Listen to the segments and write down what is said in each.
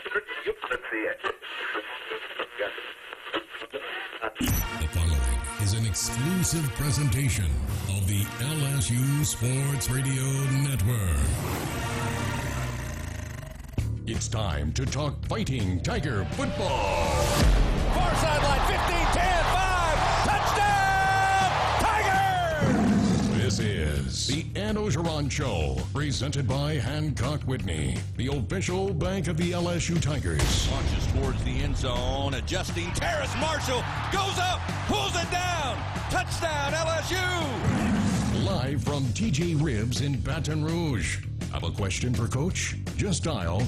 The following is an exclusive presentation of the LSU Sports Radio Network. It's time to talk Fighting Tiger football. Far sideline, 15, 10, 5, touchdown, Tigers! This is the Ed Ogeron Show, presented by Hancock Whitney, the official bank of the LSU Tigers. Launches towards the end zone, adjusting. Terrace Marshall goes up, pulls it down, touchdown, LSU! Live from TJ Ribs in Baton Rouge. Have a question for Coach? Just dial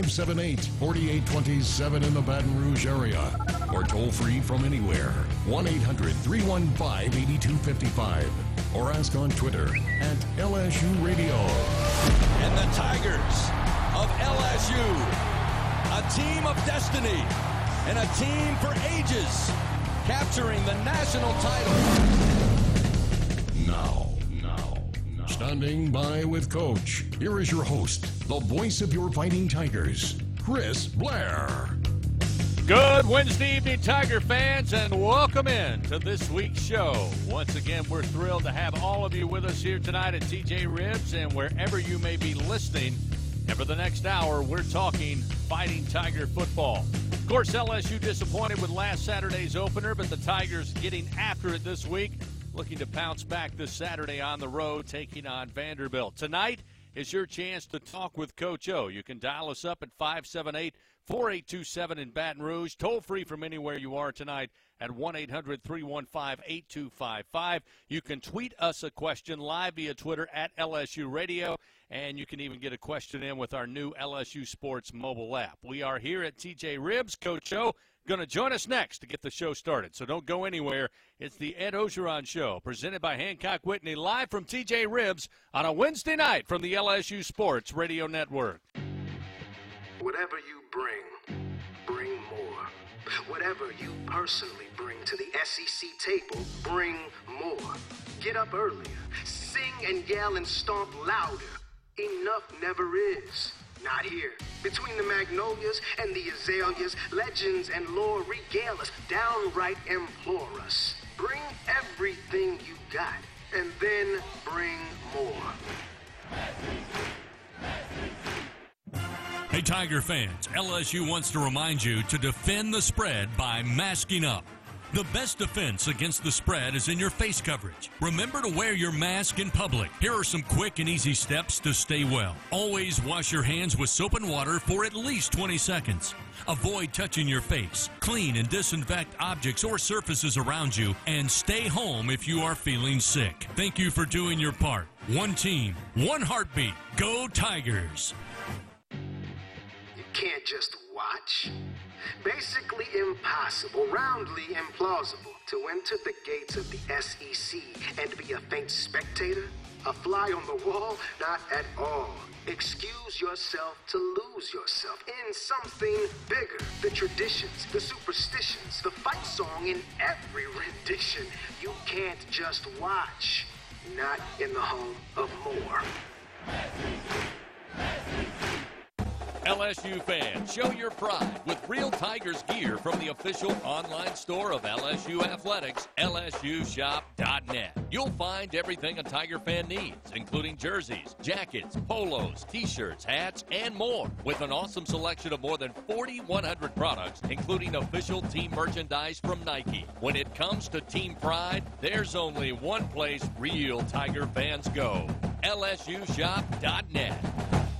578-4827 in the Baton Rouge area, or toll free from anywhere, 1-800-315-8255, or ask on Twitter at LSU Radio. And the Tigers of LSU, a team of destiny and a team for ages, capturing the national title. Now, standing by with Coach, here is your host, the voice of your Fighting Tigers, Chris Blair. Good Wednesday evening, Tiger fans, and welcome in to this week's show. Once again, we're thrilled to have all of you with us here tonight at TJ Ribs and wherever you may be listening. And for the next hour, we're talking Fighting Tiger football. Of course, LSU disappointed with last Saturday's opener, but the Tigers getting after it this week, looking to pounce back this Saturday on the road, taking on Vanderbilt. Tonight is your chance to talk with Coach O. You can dial us up at 578-4827 in Baton Rouge. Toll free from anywhere you are tonight at 1-800-315-8255. You can tweet us a question live via Twitter at LSU Radio, and you can even get a question in with our new LSU Sports mobile app. We are here at TJ Ribs. Coach O going to join us next to get the show started, so don't go anywhere. It's the Ed Ogeron Show, presented by Hancock Whitney, live from TJ Ribs on a Wednesday night from the LSU Sports Radio Network. Whatever you bring more. Whatever you personally bring to the SEC table, bring more. Get up earlier, sing and yell and stomp louder. Enough never is. Not here. Between the magnolias and the azaleas, legends and lore regale us, downright implore us. Bring everything you got, and then bring more. Hey, Tiger fans, LSU wants to remind you to defend the spread by masking up. The best defense against the spread is in your face coverage. Remember to wear your mask in public. Here are some quick and easy steps to stay well. Always wash your hands with soap and water for at least 20 seconds. Avoid touching your face. Clean and disinfect objects or surfaces around you, and stay home if you are feeling sick. Thank you for doing your part. One team, one heartbeat. Go Tigers! You can't just watch. Basically impossible, roundly implausible, to enter the gates of the SEC and be a faint spectator, a fly on the wall, not at all. Excuse yourself to lose yourself in something bigger. The traditions, the superstitions, the fight song in every rendition. You can't just watch, not in the home of more. LSU fans, show your pride with real Tigers gear from the official online store of LSU Athletics, lsushop.net. You'll find everything a Tiger fan needs, including jerseys, jackets, polos, t-shirts, hats, and more, with an awesome selection of more than 4,100 products, including official team merchandise from Nike. When it comes to team pride, there's only one place real Tiger fans go, lsushop.net.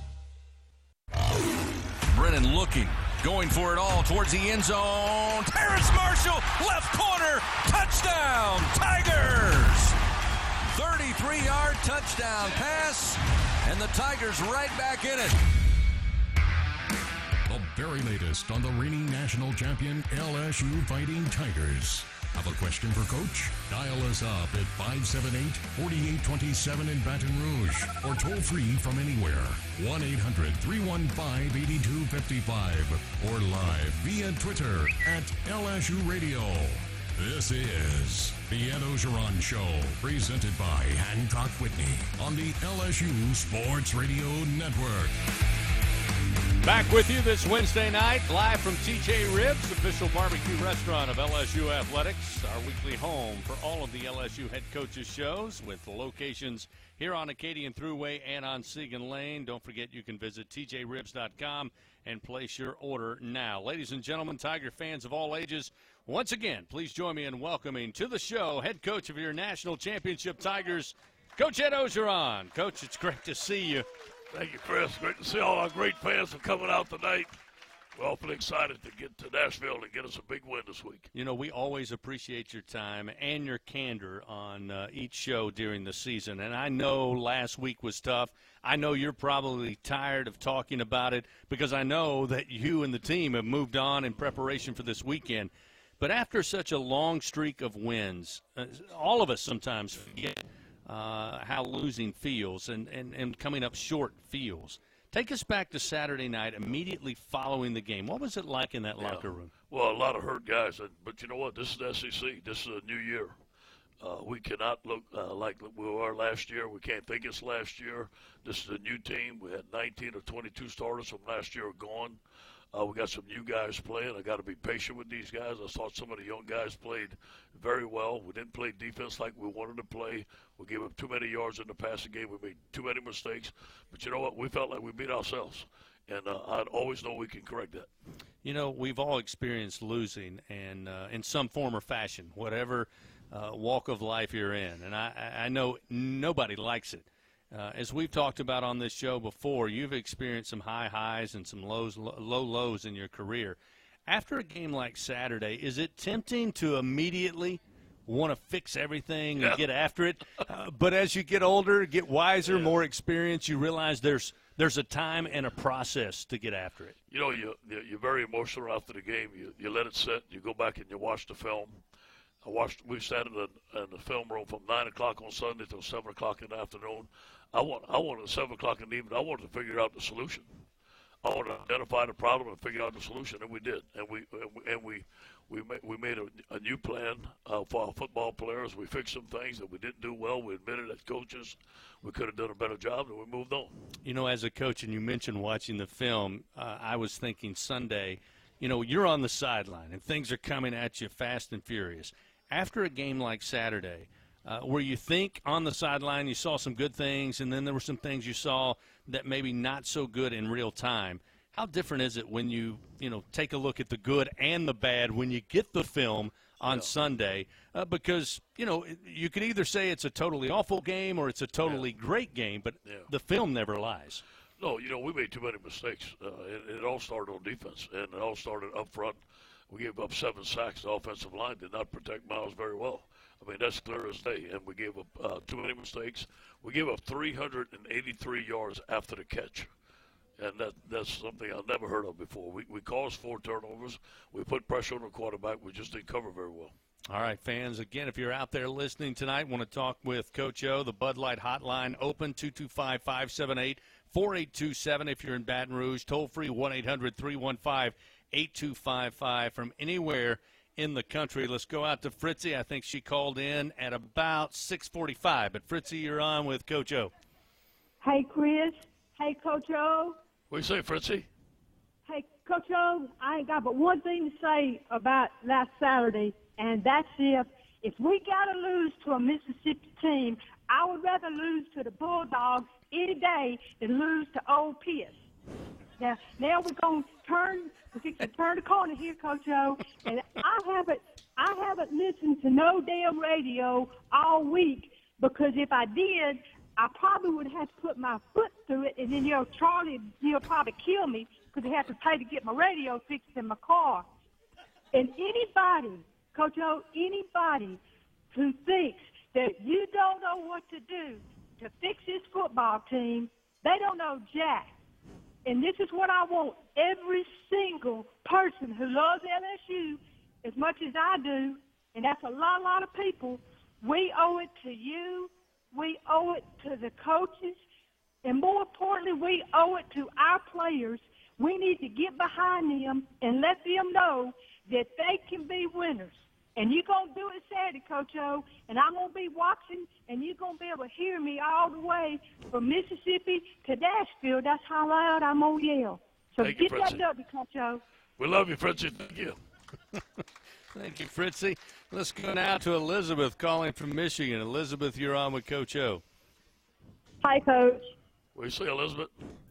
Brennan looking, going for it all towards the end zone. Terrace Marshall, left corner, touchdown, Tigers! 33-yard touchdown pass, and the Tigers right back in it. The very latest on the reigning national champion LSU Fighting Tigers. Have a question for Coach? Dial us up at 578-4827 in Baton Rouge, or toll free from anywhere, 1-800-315-8255, or live via Twitter at LSU Radio. This is the Ed Ogeron Show, presented by Hancock Whitney on the LSU Sports Radio Network. Back with you this Wednesday night, live from TJ Ribs, official barbecue restaurant of LSU Athletics, our weekly home for all of the LSU head coaches shows with locations here on Acadian Thruway and on Segan Lane. Don't forget you can visit tjribs.com and place your order now. Ladies and gentlemen, Tiger fans of all ages, once again, please join me in welcoming to the show head coach of your national championship Tigers, Coach Ed Orgeron. Coach, it's great to see you. Thank you, Chris. Great to see all our great fans are coming out tonight. We're awfully excited to get to Nashville and get us a big win this week. You know, we always appreciate your time and your candor on each show during the season. And I know last week was tough. I know you're probably tired of talking about it because I know that you and the team have moved on in preparation for this weekend. But after such a long streak of wins, all of us sometimes forget how losing feels and coming up short feels. Take us back to Saturday night immediately following the game. What was it like in that locker room? Well, a lot of hurt guys. But you know what? This is the SEC. This is a new year. We cannot look like we were last year. We can't think it's last year. This is a new team. We had 19 or 22 starters from last year gone. We got some new guys playing. I got to be patient with these guys. I thought some of the young guys played very well. We didn't play defense like we wanted to play. We gave up too many yards in the passing game. We made too many mistakes. But you know what? We felt like we beat ourselves. And I'd always know we can correct that. You know, we've all experienced losing and in some form or fashion, whatever walk of life you're in. And I know nobody likes it. As we've talked about on this show before, you've experienced some high highs and some low lows in your career. After a game like Saturday, is it tempting to immediately want to fix everything and get after it? But as you get older, get wiser, more experienced, you realize there's a time and a process to get after it. You know, you're very emotional after the game. You let it sit. You go back and you watch the film. We sat in the film room from 9 o'clock on Sunday till 7 o'clock in the afternoon. I wanted at 7 o'clock in the evening, I wanted to figure out the solution. I wanted to identify the problem and figure out the solution, and we did. And we made a new plan for our football players. We fixed some things that we didn't do well. We admitted as coaches we could have done a better job, and we moved on. You know, as a coach, and you mentioned watching the film, I was thinking Sunday, you know, you're on the sideline, and things are coming at you fast and furious. After a game like Saturday, where you think on the sideline you saw some good things and then there were some things you saw that maybe not so good in real time, how different is it when you take a look at the good and the bad when you get the film on Sunday? Because, you could either say it's a totally awful game or it's a totally great game, but the film never lies. No, we made too many mistakes. It all started on defense, and it all started up front. We gave up 7 sacks. The offensive line did not protect Miles very well. I mean, that's clear as day. And we gave up too many mistakes. We gave up 383 yards after the catch. And that's something I've never heard of before. We caused 4 turnovers. We put pressure on the quarterback. We just didn't cover very well. All right, fans, again, if you're out there listening tonight, want to talk with Coach O, the Bud Light hotline open, 225-578-4827. If you're in Baton Rouge, toll-free, 1-800-315-8255 from anywhere in the country. Let's go out to Fritzy. I think she called in at about 6:45. But, Fritzy, you're on with Coach O. Hey, Chris. Hey, Coach O. What do you say, Fritzy? Hey, Coach O, I ain't got but one thing to say about last Saturday, and that's if we got to lose to a Mississippi team, I would rather lose to the Bulldogs any day than lose to Old Piss. Now we're going to turn the corner here, Coach O, and I haven't listened to no damn radio all week because if I did, I probably would have to put my foot through it, and then Charlie, probably kill me because he had to pay to get my radio fixed in my car. And anybody, Coach O, anybody who thinks that you don't know what to do to fix this football team, they don't know jack. And this is what I want every single person who loves LSU as much as I do, and that's a lot of people. We owe it to you. We owe it to the coaches. And more importantly, we owe it to our players. We need to get behind them and let them know that they can be winners. And you're going to do it Saturday, Coach O, and I'm going to be watching, and you're going to be able to hear me all the way from Mississippi to Nashville. That's how loud I'm going to yell. So Thank get you, that Fritzy. W, Coach O. We love you, Fritzy. Thank you. Thank you, Fritzy. Let's go now to Elizabeth calling from Michigan. Elizabeth, you're on with Coach O. Hi, Coach. What do you say, Elizabeth?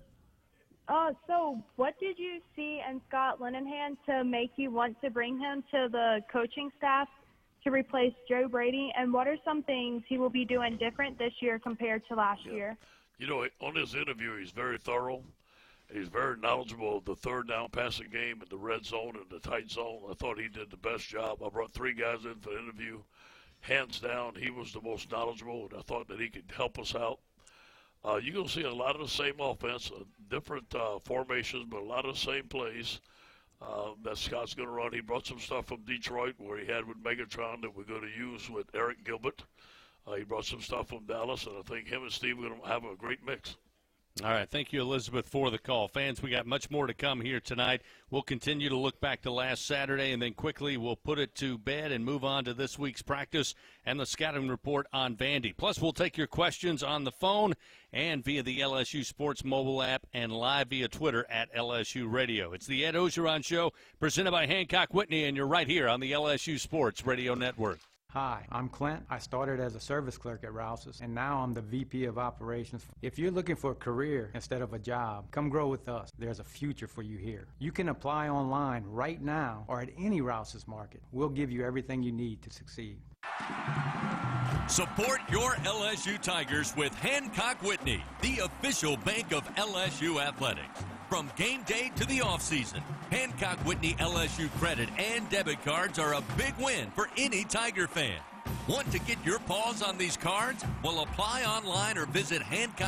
So what did you see in Scott Linehan to make you want to bring him to the coaching staff to replace Joe Brady? And what are some things he will be doing different this year compared to last year? You know, on his interview, he's very thorough. He's very knowledgeable of the third down passing game and the red zone and the tight zone. I thought he did the best job. I brought 3 guys in for the interview. Hands down, he was the most knowledgeable, and I thought that he could help us out. You're going to see a lot of the same offense, different formations, but a lot of the same plays that Scott's going to run. He brought some stuff from Detroit where he had with Megatron that we're going to use with Eric Gilbert. He brought some stuff from Dallas, and I think him and Steve are going to have a great mix. All right, thank you, Elizabeth, for the call. Fans, we got much more to come here tonight. We'll continue to look back to last Saturday, and then quickly we'll put it to bed and move on to this week's practice and the scouting report on Vandy. Plus, we'll take your questions on the phone and via the LSU Sports mobile app and live via Twitter at LSU Radio. It's the Ed Ogeron Show, presented by Hancock Whitney, and you're right here on the LSU Sports Radio Network. Hi, I'm Clint. I started as a service clerk at Rouse's, and now I'm the VP of Operations. If you're looking for a career instead of a job, come grow with us. There's a future for you here. You can apply online right now or at any Rouse's market. We'll give you everything you need to succeed. Support your LSU Tigers with Hancock Whitney, the official bank of LSU Athletics. From game day to the offseason, Hancock Whitney LSU credit and debit cards are a big win for any Tiger fan. Want to get your paws on these cards? Well, apply online or visit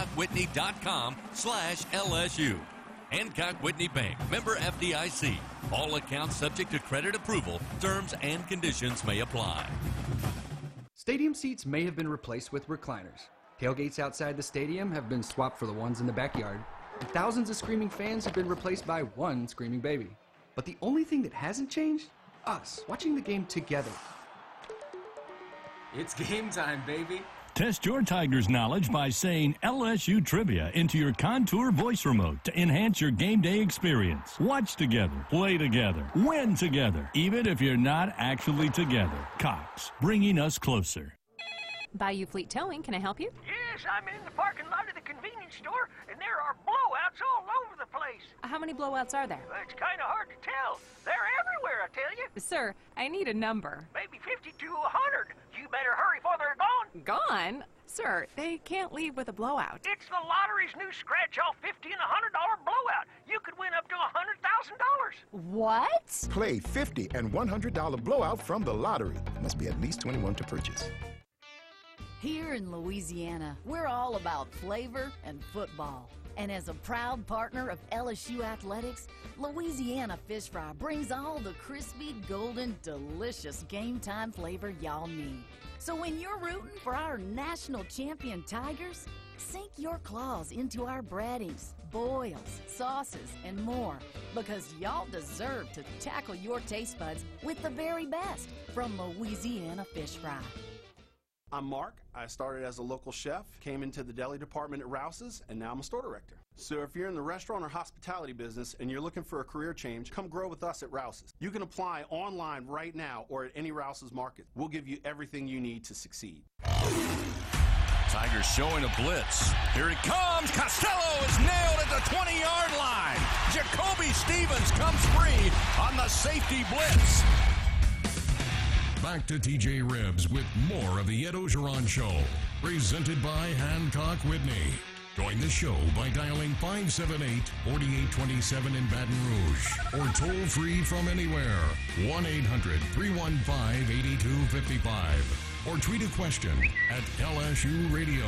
HancockWhitney.com/LSU. Hancock Whitney Bank, member FDIC. All accounts subject to credit approval. Terms and conditions may apply. Stadium seats may have been replaced with recliners. Tailgates outside the stadium have been swapped for the ones in the backyard. And thousands of screaming fans have been replaced by one screaming baby. But the only thing that hasn't changed? Us, watching the game together. It's game time, baby. Test your Tigers knowledge by saying LSU Trivia into your Contour voice remote to enhance your game day experience. Watch together, play together, win together, even if you're not actually together. Cox, bringing us closer. Bayou Fleet Towing, can I help you? Yes, I'm in the parking lot of the convenience store, and there are blowouts all over the place. How many blowouts are there? It's kind of hard to tell. They're everywhere, I tell you. Sir, I need a number. Maybe 50 to 100. You better hurry before they're gone. Gone? Sir, they can't leave with a blowout. It's the lottery's new scratch-off $50 and $100 blowout. You could win up to $100,000. What? Play $50 and $100 blowout from the lottery. Must be at least 21 to purchase. Here in Louisiana, we're all about flavor and football. And as a proud partner of LSU Athletics, Louisiana Fish Fry brings all the crispy, golden, delicious game time flavor y'all need. So when you're rooting for our national champion Tigers, sink your claws into our breadings, boils, sauces, and more, because y'all deserve to tackle your taste buds with the very best from Louisiana Fish Fry. I'm Mark. I started as a local chef, came into the deli department at Rouse's, and now I'm a store director. So if you're in the restaurant or hospitality business and you're looking for a career change, come grow with us at Rouse's. You can apply online right now or at any Rouse's market. We'll give you everything you need to succeed. Tigers showing a blitz. Here it comes. Costello is nailed at the 20-yard line. Jacoby Stevens comes free on the safety blitz. Back to TJ Ribbs with more of the Ed Ogeron Show, presented by Hancock Whitney. Join the show by dialing 578-4827 in Baton Rouge or toll free from anywhere, 1-800-315-8255, or tweet a question at LSU Radio.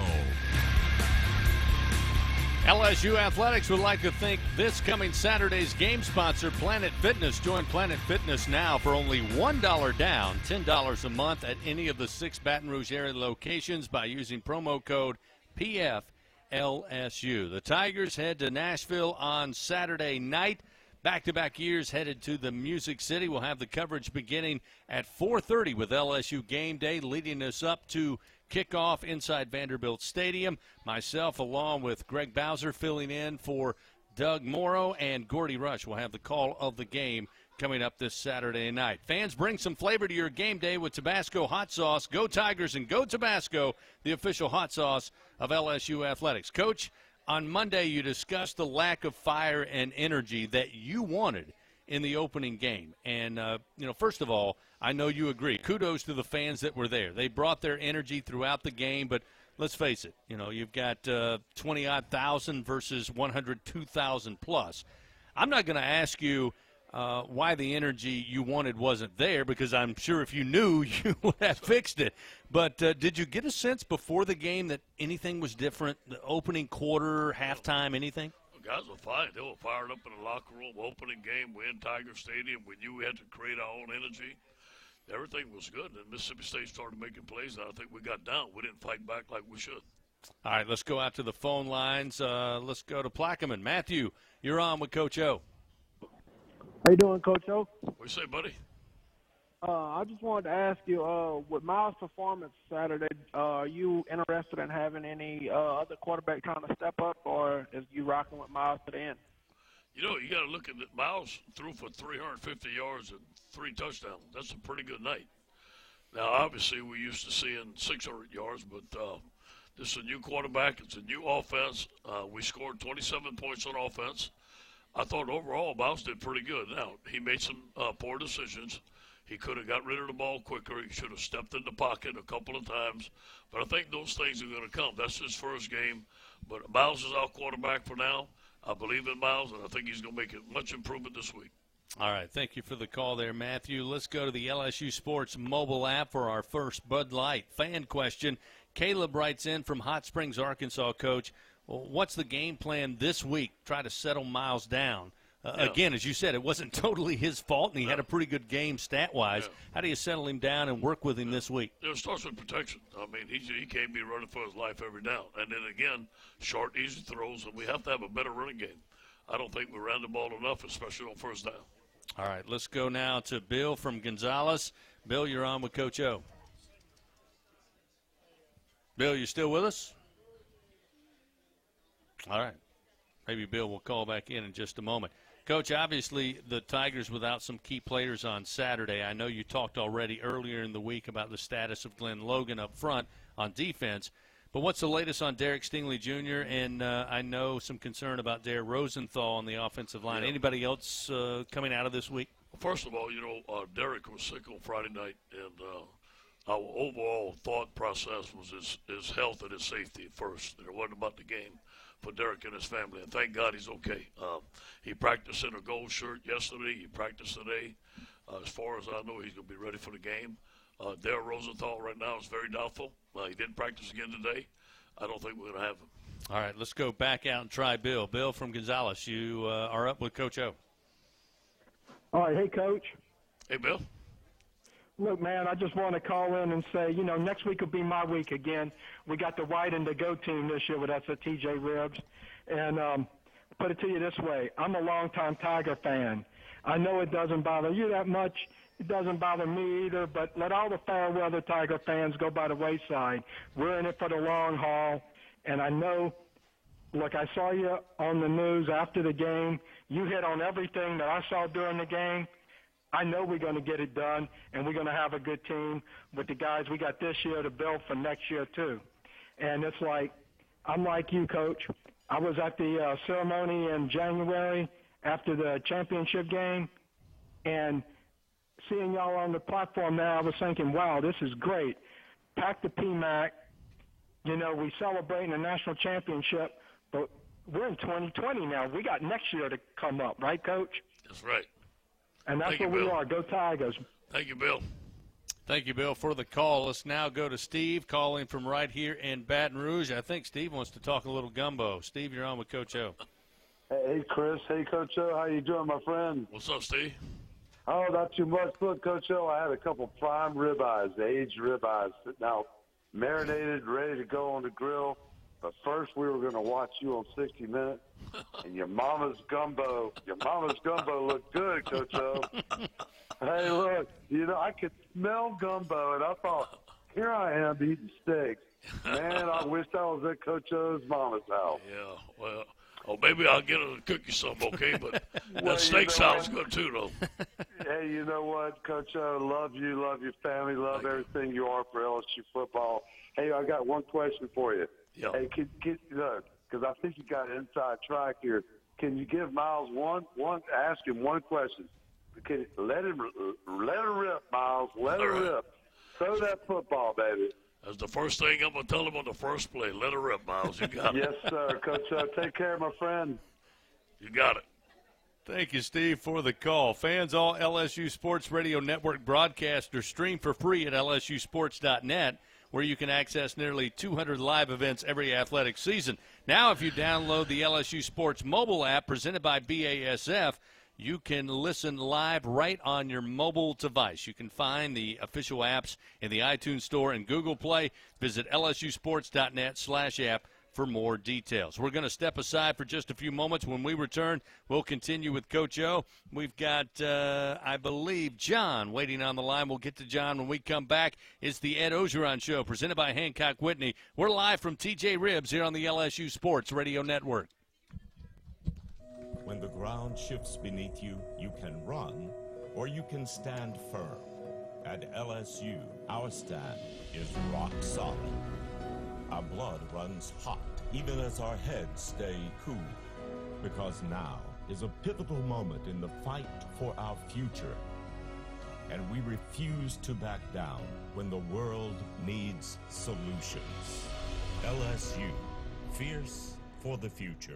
LSU Athletics would like to thank this coming Saturday's game sponsor, Planet Fitness. Join Planet Fitness now for only $1 down, $10 a month at any of the 6 Baton Rouge area locations by using promo code PFLSU. The Tigers head to Nashville on Saturday night. Back-to-back years headed to the Music City. We'll have the coverage beginning at 4:30 with LSU Game Day, leading us up to kickoff inside Vanderbilt Stadium. Myself, along with Greg Bowser, filling in for Doug Morrow, and Gordy Rush will have the call of the game coming up this Saturday night. Fans, bring some flavor to your game day with Tabasco hot sauce. Go Tigers and go Tabasco, the official hot sauce of LSU Athletics. Coach, on Monday, you discussed the lack of fire and energy that you wanted in the opening game. And, first of all, I know you agree. Kudos to the fans that were there. They brought their energy throughout the game, but let's face it, you've got 20-odd thousand versus 102,000 plus. I'm not going to ask you why the energy you wanted wasn't there, because I'm sure if you knew, you would have fixed it. But did you get a sense before the game that anything was different, the opening quarter, halftime, anything? The guys were fine. They were fired up in the locker room. Opening game, we're in Tiger Stadium. We knew we had to create our own energy. Everything was good. And Mississippi State started making plays, and I think we got down. We didn't fight back like we should. All right, let's go out to the phone lines. Let's go to Plaquemine. Matthew, you're on with Coach O. How you doing, Coach O? What you say, buddy? I just wanted to ask you, with Miles' performance Saturday, are you interested in having any other quarterback trying to step up, or is you rocking with Miles to the end? You got to look at it. Miles threw for 350 yards and 3 touchdowns. That's a pretty good night. Now, obviously, we're used to seeing 600 yards, but this is a new quarterback. It's a new offense. We scored 27 points on offense. I thought overall Miles did pretty good. Now, he made some poor decisions. He could have got rid of the ball quicker. He should have stepped in the pocket a couple of times. But I think those things are going to come. That's his first game. But Miles is our quarterback for now. I believe in Miles, and I think he's going to make much improvement this week. All right, thank you for the call there, Matthew. Let's go to the LSU Sports mobile app for our first Bud Light fan question. Caleb writes in from Hot Springs, Arkansas, Coach. Well, what's the game plan this week? Try to settle Miles down. Again, as you said, it wasn't totally his fault, and he had a pretty good game stat-wise. How do you settle him down and work with him this week? It starts with protection. I mean, he can't be running for his life every down. And then, again, short, easy throws, and we have to have a better running game. I don't think we ran the ball enough, especially on first down. All right, let's go now to Bill from Gonzales. Bill, you're on with Coach O. Bill, you still with us? All right. Maybe Bill will call back in just a moment. Coach, obviously the Tigers without some key players on Saturday. I know you talked already earlier in the week about the status of Glenn Logan up front on defense. But what's the latest on Derek Stingley Jr.? And I know some concern about Dare Rosenthal on the offensive line. Anybody else coming out of this week? First of all, Derek was sick on Friday night, and our overall thought process was his health and his safety first. It wasn't about the game for Derek and his family, and thank God he's okay. He practiced in a gold shirt yesterday. He practiced today. As far as I know, he's going to be ready for the game. Dare Rosenthal right now is very doubtful. He didn't practice again today. I don't think we're going to have him. All right, let's go back out and try Bill. Bill from Gonzales, you are up with Coach O. All right, hey, Coach. Hey, Bill. Look, man, I just want to call in and say, next week will be my week again. We got the white and the go team this year with us at TJ Ribs. And put it to you this way, I'm a longtime Tiger fan. I know it doesn't bother you that much. It doesn't bother me either, but let all the fair-weather Tiger fans go by the wayside. We're in it for the long haul, and I know, look, I saw you on the news after the game. You hit on everything that I saw during the game. I know we're going to get it done, and we're going to have a good team with the guys we got this year to build for next year, too. And it's like, I'm like you, Coach. I was at the ceremony in January after the championship game, and seeing y'all on the platform now, I was thinking, wow, this is great. Pack the PMAC. We celebrating a national championship, but we're in 2020 now. We got next year to come up, right, Coach? That's right. And that's where we are. Go Tigers. Thank you, Bill. Thank you, Bill, for the call. Let's now go to Steve calling from right here in Baton Rouge. I think Steve wants to talk a little gumbo. Steve, you're on with Coach O. Hey, Chris. Hey, Coach O. How you doing, my friend? What's up, Steve? Oh, not too much. Look, Coach O, I had a couple prime ribeyes, aged ribeyes, sitting out, marinated, ready to go on the grill. But first, we were going to watch you on 60 Minutes, and your mama's gumbo looked good, Coach O. Hey, look, I could smell gumbo, and I thought, here I am eating steaks. Man, I wish I was at Coach O's mama's house. Yeah, well, maybe I'll get her to cook you some, okay? But that steak sounds good, too, though. Hey, you know what, Coach O, love you, love your family, love everything you are for LSU football. Hey, I got one question for you. Yeah. Hey, because I think you got an inside track here. Can you give Miles ask him one question? Let him rip, Miles. Let him rip. Throw that football, baby. That's the first thing I'm going to tell him on the first play. Let her rip, Miles. You got it. Yes, sir. Coach, take care, my friend. You got it. Thank you, Steve, for the call. Fans, all LSU Sports Radio Network broadcasters stream for free at lsusports.net, where you can access nearly 200 live events every athletic season. Now, if you download the LSU Sports mobile app presented by BASF, you can listen live right on your mobile device. You can find the official apps in the iTunes Store and Google Play. Visit lsusports.net/app for more details. We're going to step aside for just a few moments. When we return, we'll continue with Coach O. We've got, I believe, John waiting on the line. We'll get to John when we come back. It's the Ed Ogeron Show, presented by Hancock Whitney. We're live from TJ Ribs here on the LSU Sports Radio Network. When the ground shifts beneath you, you can run or you can stand firm. At LSU, our stand is rock solid. Our blood runs hot, even as our heads stay cool. Because now is a pivotal moment in the fight for our future. And we refuse to back down when the world needs solutions. LSU, fierce for the future.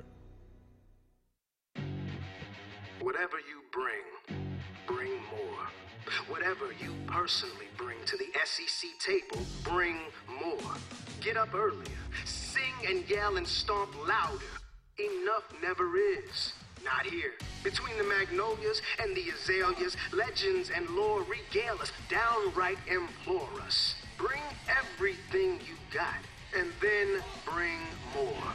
Whatever you bring more. Whatever you personally bring to the SEC table, bring more. Get up earlier, sing and yell and stomp louder. Enough never is. Not here. Between the magnolias and the azaleas, legends and lore regale us, downright implore us. Bring everything you got, and then bring more.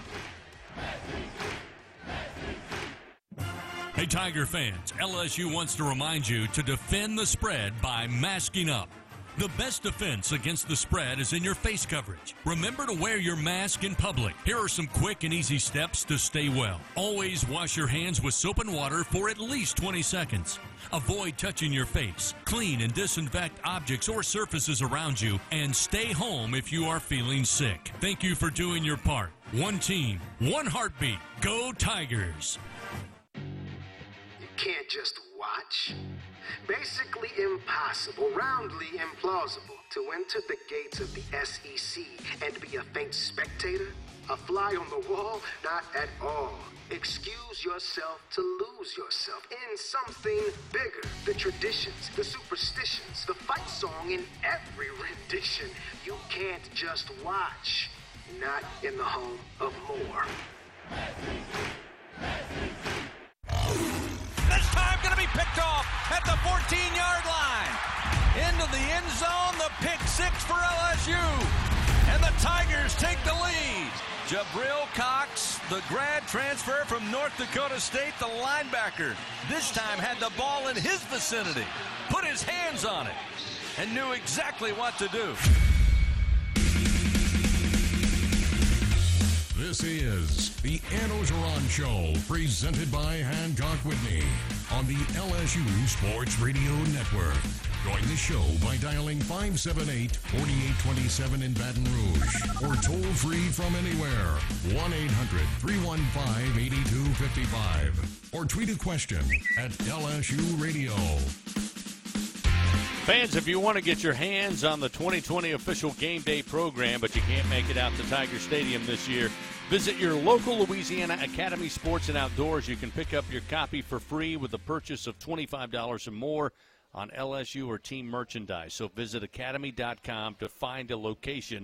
Hey, Tiger fans, LSU wants to remind you to defend the spread by masking up. The best defense against the spread is in your face coverage. Remember to wear your mask in public. Here are some quick and easy steps to stay well. Always wash your hands with soap and water for at least 20 seconds. Avoid touching your face. Clean and disinfect objects or surfaces around you, and stay home if you are feeling sick. Thank you for doing your part. One team, one heartbeat. Go Tigers! You can't just watch. Basically impossible, roundly implausible to enter the gates of the SEC and be a faint spectator, a fly on the wall, not at all. Excuse yourself to lose yourself in something bigger. The traditions, the superstitions, the fight song in every rendition. You can't just watch, not in the home of more. This time going to be picked off at the 14-yard line. Into the end zone, the pick six for LSU. And the Tigers take the lead. Jabril Cox, the grad transfer from North Dakota State, the linebacker, this time had the ball in his vicinity, put his hands on it, and knew exactly what to do. This is the Ed Ogeron Show, presented by Hancock Whitney on the LSU Sports Radio Network. Join the show by dialing 578-4827 in Baton Rouge or toll free from anywhere, 1-800-315-8255, or tweet a question at LSU Radio. Fans, if you want to get your hands on the 2020 official game day program, but you can't make it out to Tiger Stadium this year, visit your local Louisiana Academy Sports and Outdoors. You can pick up your copy for free with a purchase of $25 or more on LSU or team merchandise. So visit academy.com to find a location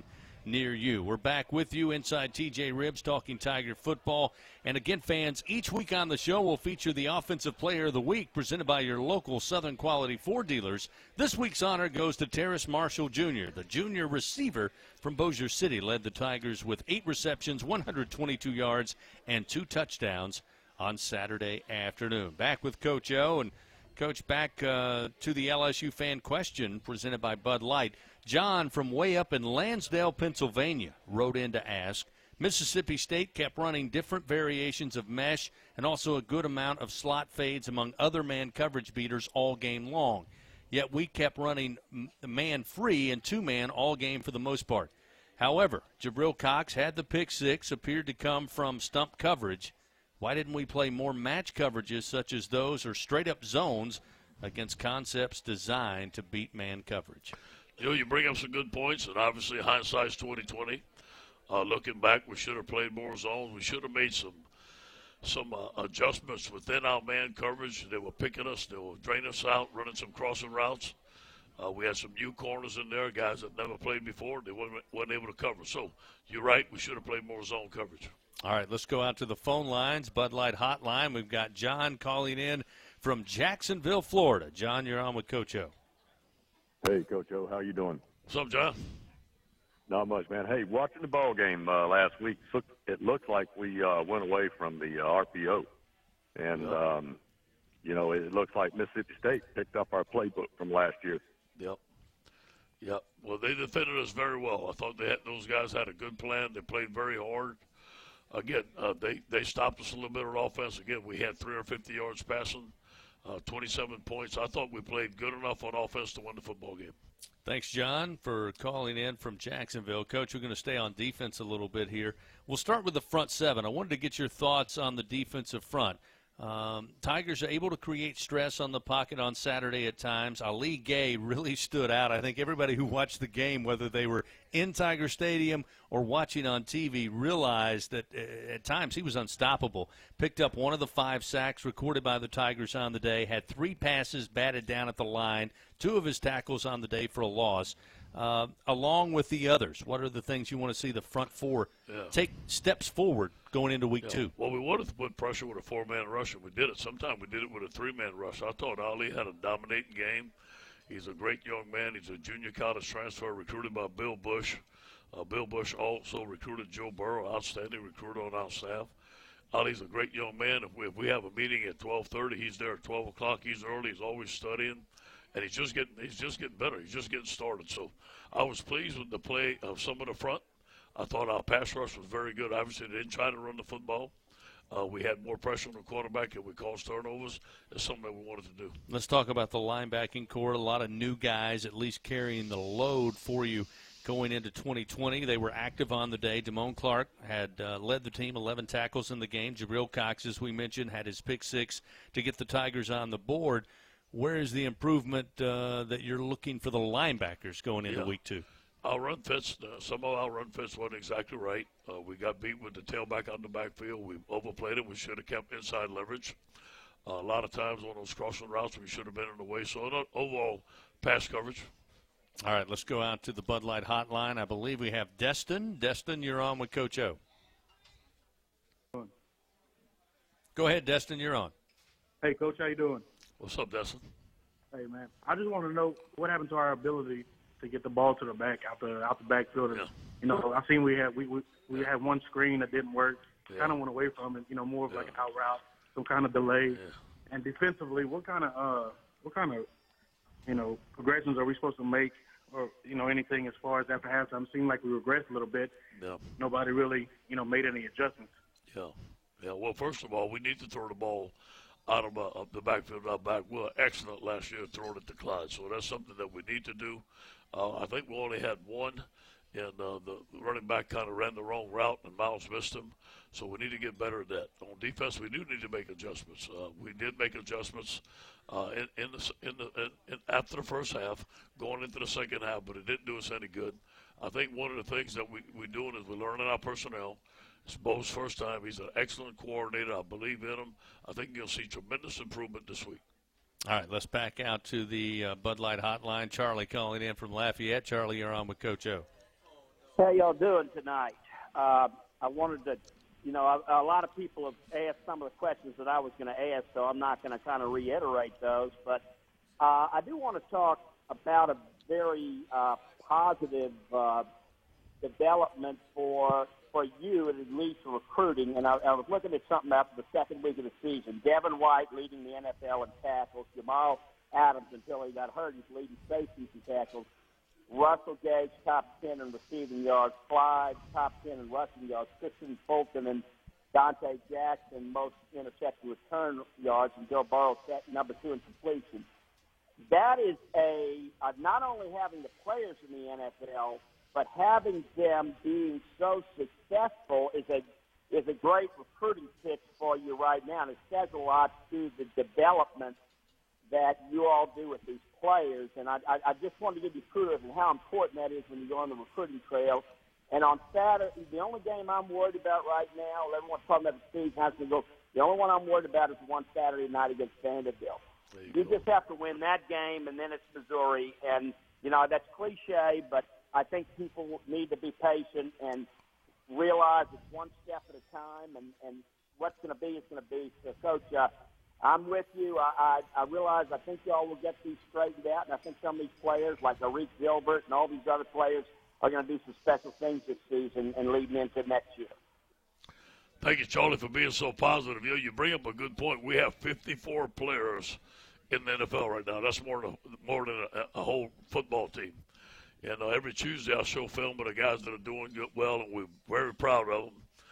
near you. We're back with you inside TJ Ribs talking Tiger football. And again, fans, each week on the show we'll feature the Offensive Player of the Week presented by your local Southern Quality Ford dealers. This week's honor goes to Terrace Marshall Jr., the junior receiver from Bossier City. Led the Tigers with 8 receptions, 122 yards, and 2 touchdowns on Saturday afternoon. Back with Coach O. And, Coach, back to the LSU fan question presented by Bud Light. John from way up in Lansdale, Pennsylvania, wrote in to ask, Mississippi State kept running different variations of mesh and also a good amount of slot fades among other man coverage beaters all game long. Yet we kept running man-free and 2-man all game for the most part. However, Jabril Cox had the pick 6, appeared to come from stump coverage. Why didn't we play more match coverages such as those or straight-up zones against concepts designed to beat man coverage? You bring up some good points, and obviously hindsight's 20/20. Looking back, we should have played more zones. We should have made some adjustments within our man coverage. They were picking us. They were draining us out, running some crossing routes. We had some new corners in there, guys that never played before. They weren't able to cover. So you're right. We should have played more zone coverage. All right, let's go out to the phone lines. Bud Light Hotline. We've got John calling in from Jacksonville, Florida. John, you're on with Coach O. Hey, Coach O, how you doing? What's up, John? Not much, man. Hey, watching the ball game last week, it looked like we went away from the RPO. And, it looks like Mississippi State picked up our playbook from last year. Yep. Well, they defended us very well. I thought those guys had a good plan. They played very hard. Again, they stopped us a little bit on offense. Again, we had 350 yards passing. 27 points. I thought we played good enough on offense to win the football game. Thanks, John, for calling in from Jacksonville. Coach, we're going to stay on defense a little bit here. We'll start with the front 7. I wanted to get your thoughts on the defensive front. Tigers are able to create stress on the pocket on Saturday at times. Ali Gay really stood out. I think everybody who watched the game, whether they were in Tiger Stadium or watching on TV, realized that at times he was unstoppable. Picked up one of the 5 sacks recorded by the Tigers on the day, had 3 passes batted down at the line, 2 of his tackles on the day for a loss. Along with the others, what are the things you want to see the front 4 take steps forward going into week 2? Well, we wanted to put pressure with a 4-man rush, and we did it. Sometimes we did it with a 3-man rush. I thought Ali had a dominating game. He's a great young man. He's a junior college transfer recruited by Bill Bush. Bill Bush also recruited Joe Burrow, outstanding recruiter on our staff. Ali's a great young man. If we have a meeting at 12:30, he's there at 12 o'clock. He's early. He's always studying. And he's just getting better. He's just getting started. So I was pleased with the play of some of the front. I thought our pass rush was very good. Obviously, they didn't try to run the football. We had more pressure on the quarterback, and we caused turnovers. It's something that we wanted to do. Let's talk about the linebacking core. A lot of new guys at least carrying the load for you going into 2020. They were active on the day. Damone Clark had led the team, 11 tackles in the game. Jabril Cox, as we mentioned, had his pick 6 to get the Tigers on the board. Where is the improvement that you're looking for the linebackers going into week 2? Our run fits, some of our run fits weren't exactly right. We got beat with the tailback on the backfield. We overplayed it. We should have kept inside leverage. A lot of times on those crossing routes, we should have been in the way. So overall, pass coverage. All right, let's go out to the Bud Light Hotline. I believe we have Destin. Destin, you're on with Coach O. Go ahead, Destin. You're on. Hey, Coach, how you doing? What's up, Destin? Hey, man. I just want to know what happened to our ability to get the ball to the back out the backfield. Yeah. I seen we had one screen that didn't work. Yeah. Kind of went away from it. More of like an out route, some kind of delay. Yeah. And defensively, what kind of progressions are we supposed to make, or anything as far as after halftime? It seemed like we regressed a little bit. Yeah. Nobody really made any adjustments. Yeah. Well, first of all, we need to throw the ball out of the backfield out back. We were excellent last year throwing it to Clyde, so that's something that we need to do. I think we only had one, and the running back kind of ran the wrong route, and Miles missed him. So we need to get better at that. On defense, we do need to make adjustments. We did make adjustments after the first half, going into the second half, but it didn't do us any good. I think one of the things that we're doing is we're learning our personnel. It's Bo's first time. He's an excellent coordinator. I believe in him. I think you'll see tremendous improvement this week. All right, let's back out to the Bud Light Hotline. Charlie calling in from Lafayette. Charlie, you're on with Coach O. How y'all doing tonight? I wanted to, a lot of people have asked some of the questions that I was going to ask, so I'm not going to kind of reiterate those. But I do want to talk about a very positive development for you, at least recruiting. And I was looking at something after the second week of the season. Devin White leading the NFL in tackles. Jamal Adams, until he got hurt, he's leading safeties in tackles. Russell Gage, top 10 in receiving yards. Clyde, top 10 in rushing yards. Christian Fulton and Dante Jackson, most interception return yards. And Joe Burrow, number 2 in completion. That is not only having the players in the NFL, but having them being so successful is a great recruiting pitch for you right now. And it says a lot to the development that you all do with these players. And I just wanted to give you kudos and how important that is when you go on the recruiting trail. And on Saturday, the only game I'm worried about right now, everyone's talking about the season, the only one I'm worried about is the one Saturday night against Vanderbilt. You just have to win that game, and then it's Missouri. And, that's cliche, but I think people need to be patient and realize it's one step at a time, and what's going to be is going to be. So, Coach, I'm with you. I realize I think y'all will get these straightened out, and I think some of these players, like Arik Gilbert and all these other players, are going to do some special things this season and leading into next year. Thank you, Charlie, for being so positive. You bring up a good point. We have 54 players in the NFL right now. That's more than a whole football team. And every Tuesday I show film of the guys that are doing good well, and we're very proud of them.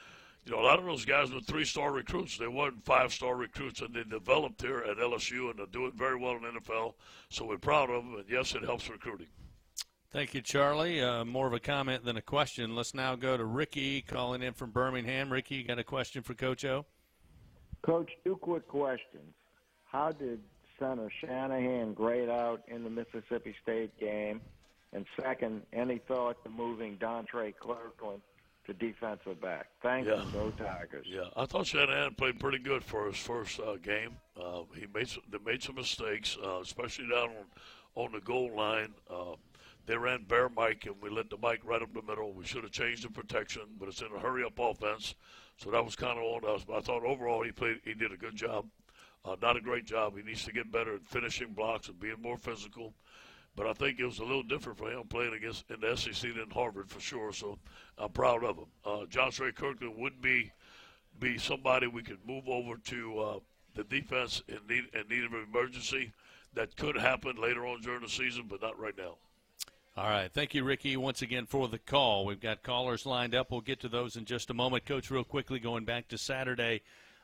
A lot of those guys were 3-star recruits. They weren't 5-star recruits, and they developed here at LSU, and they're doing very well in the NFL. So we're proud of them, and, yes, it helps recruiting. Thank you, Charlie. More of a comment than a question. Let's now go to Ricky calling in from Birmingham. Ricky, you got a question for Coach O? Coach, 2 quick questions. How did Center Shanahan grade out in the Mississippi State game? And second, any thought to moving Dontre Kirkland to defensive back? Thanks, and go Tigers. Yeah, I thought Shanahan played pretty good for his first game. They made some mistakes, especially down on the goal line. They ran bare Mike, and we let the Mike right up the middle. We should have changed the protection, but it's in a hurry-up offense, so that was kind of on us. But I thought overall he did a good job. Not a great job. He needs to get better at finishing blocks and being more physical. But I think it was a little different for him playing in the SEC than Harvard for sure. So I'm proud of him. Dontre Kirkland would be somebody we could move over to the defense in need of an emergency. That could happen later on during the season, but not right now. All right. Thank you, Ricky, once again for the call. We've got callers lined up. We'll get to those in just a moment. Coach, real quickly, going back to Saturday,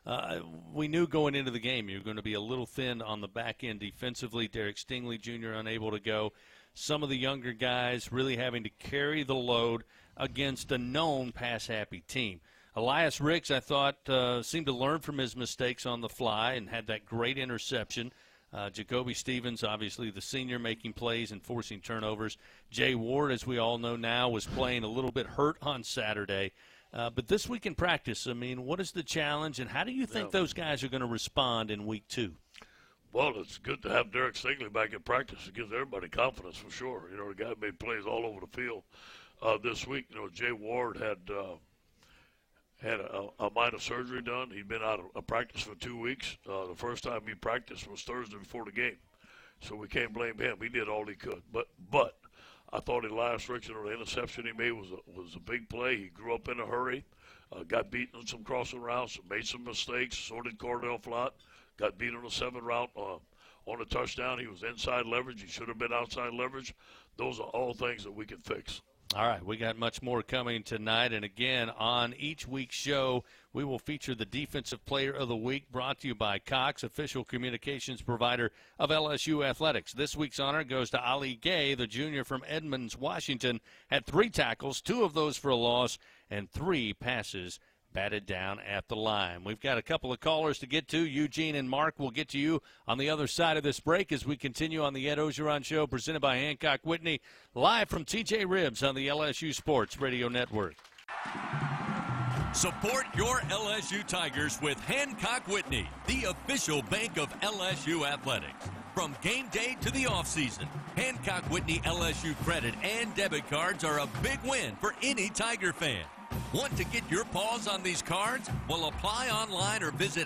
we knew going into the game you were going to be a little thin on the back end defensively. Derek Stingley Jr. unable to go. Some of the younger guys really having to carry the load against a known pass-happy team. Elias Ricks, I thought, seemed to learn from his mistakes on the fly and had that great interception. Jacoby Stevens, obviously the senior, making plays and forcing turnovers. Jay Ward, as we all know now, was playing a little bit hurt on Saturday. But this week in practice, I mean, what is the challenge, and how do you think those guys are going to respond in week 2? Well, it's good to have Derek Stingley back in practice. It gives everybody confidence for sure. The guy made plays all over the field this week. Jay Ward had a minor surgery done. He'd been out of practice for 2 weeks. The first time he practiced was Thursday before the game. So we can't blame him. He did all he could. But I thought Elias Ricks, the interception he made was a big play. He grew up in a hurry, got beaten on some crossing routes, made some mistakes. So did Cordell Flott. Got beat on a 7 route on a touchdown. He was inside leverage. He should have been outside leverage. Those are all things that we can fix. All right, we got much more coming tonight. And again, on each week's show, we will feature the Defensive Player of the Week, brought to you by Cox, official communications provider of LSU Athletics. This week's honor goes to Ali Gay, the junior from Edmonds, Washington. Had 3 tackles, 2 of those for a loss, and 3 passes batted down at the line. We've got a couple of callers to get to. Eugene and Mark will get to you on the other side of this break as we continue on the Ed Ogeron Show, presented by Hancock Whitney, live from TJ Ribbs on the LSU Sports Radio Network. Support your LSU Tigers with Hancock Whitney, the official bank of LSU Athletics. From game day to the offseason, Hancock Whitney LSU credit and debit cards are a big win for any Tiger fan. Want to get your paws on these cards? Well, apply online or visit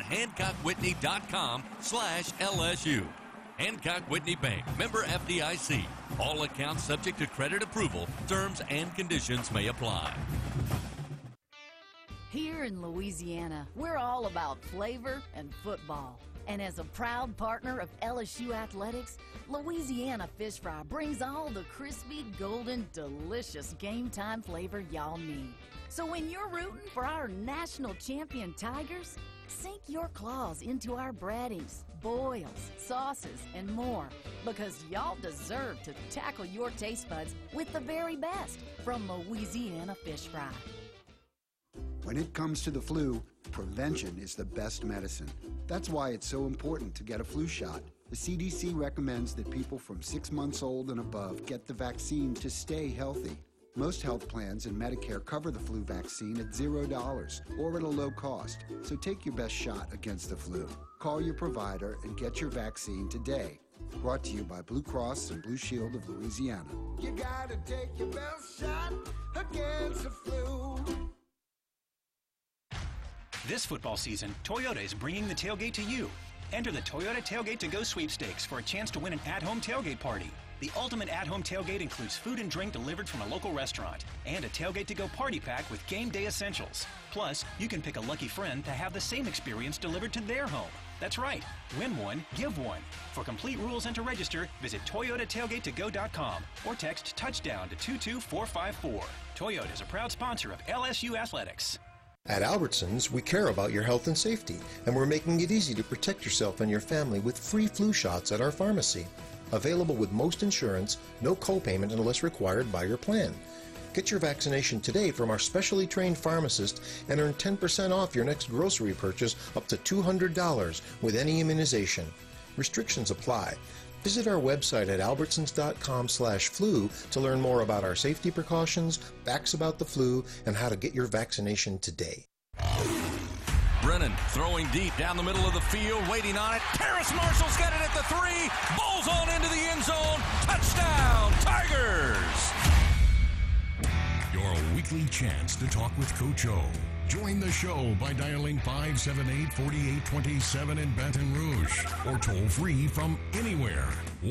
HancockWhitney.com/LSU. Hancock Whitney Bank, member FDIC. All accounts subject to credit approval. Terms and conditions may apply. Here in Louisiana, we're all about flavor and football. And as a proud partner of LSU Athletics, Louisiana Fish Fry brings all the crispy, golden, delicious game time flavor y'all need. So when you're rooting for our national champion Tigers, sink your claws into our breadings, boils, sauces, and more, because y'all deserve to tackle your taste buds with the very best from Louisiana Fish Fry. When it comes to the flu, prevention is the best medicine. That's why it's so important to get a flu shot. The CDC recommends that people from 6 months old and above get the vaccine to stay healthy. Most health plans and Medicare cover the flu vaccine at $0 or at a low cost. So take your best shot against the flu. Call your provider and get your vaccine today. Brought to you by Blue Cross and Blue Shield of Louisiana. You gotta take your best shot against the flu. This football season, Toyota is bringing the tailgate to you. Enter the Toyota Tailgate to Go sweepstakes for a chance to win an at-home tailgate party. The ultimate at-home tailgate includes food and drink delivered from a local restaurant and a tailgate to go party pack with game day essentials. Plus, you can pick a lucky friend to have the same experience delivered to their home. That's right. Win one, give one. For complete rules and to register, visit ToyotaTailgateToGo.com or text touchdown to 22454. Toyota is a proud sponsor of LSU Athletics. At Albertsons, we care about your health and safety, and we're making it easy to protect yourself and your family with free flu shots at our pharmacy. Available with most insurance, no copayment unless required by your plan. Get your vaccination today from our specially trained pharmacist and earn 10% off your next grocery purchase up to $200 with any immunization. Restrictions apply. Visit our website at albertsons.com/flu to learn more about our safety precautions, facts about the flu, and how to get your vaccination today. Brennan throwing deep down the middle of the field, waiting on it. Terrace Marshall's got it at the 3. Ball's on into the end zone. Touchdown, Tigers! Your weekly chance to talk with Coach O. Join the show by dialing 578-4827 in Baton Rouge or toll free from anywhere.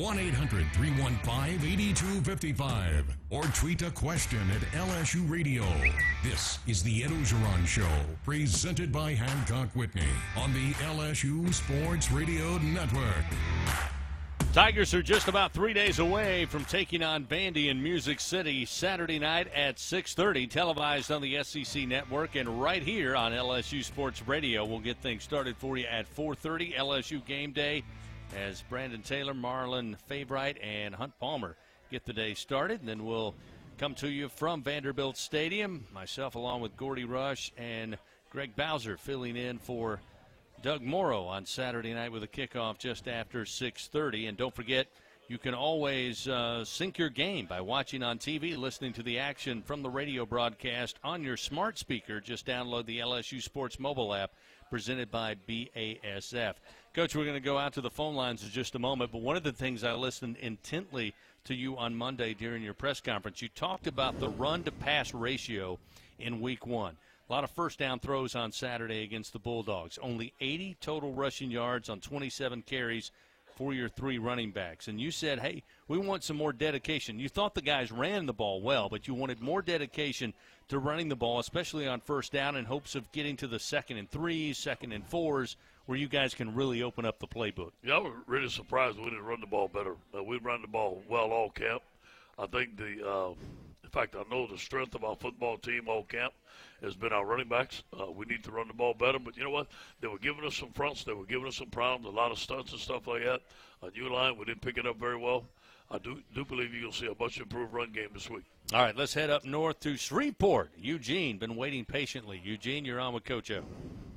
1-800-315-8255 or tweet a question at LSU Radio. This is the Ed Ogeron Show, presented by Hancock Whitney on the LSU Sports Radio Network. Tigers are just about 3 days away from taking on Vandy in Music City Saturday night at 6:30, televised on the SEC Network and right here on LSU Sports Radio. We'll get things started for you at 4:30, LSU Game Day, as Brandon Taylor, Marlon Favorite, and Hunt Palmer get the day started. And then we'll come to you from Vanderbilt Stadium, myself along with Gordy Rush and Greg Bowser filling in for Doug Morrow on Saturday night with a kickoff just after 6:30. And don't forget, you can always sync your game by watching on TV, listening to the action from the radio broadcast on your smart speaker. Just download the LSU Sports mobile app presented by BASF. Coach, we're going to go out to the phone lines in just a moment, but one of the things I listened intently to you on Monday during your press conference, you talked about the run-to-pass ratio in Week 1. A lot of first down throws on Saturday against the Bulldogs. Only 80 total rushing yards on 27 carries for your 3 running backs. And you said, hey, we want some more dedication. You thought the guys ran the ball well, but you wanted more dedication to running the ball, especially on first down, in hopes of getting to the 2nd and 3s, 2nd and 4s, where you guys can really open up the playbook. Yeah, I was really surprised we didn't run the ball better. We ran the ball well all camp. I think in fact, I know the strength of our football team all camp has been our running backs. We need to run the ball better, but you know what? They were giving us some fronts. They were giving us some problems, a lot of stunts and stuff like that. A new line, we didn't pick it up very well. I do believe you'll see a much improved run game this week. All right, let's head up north to Shreveport. Eugene, been waiting patiently. Eugene, you're on with Coach O.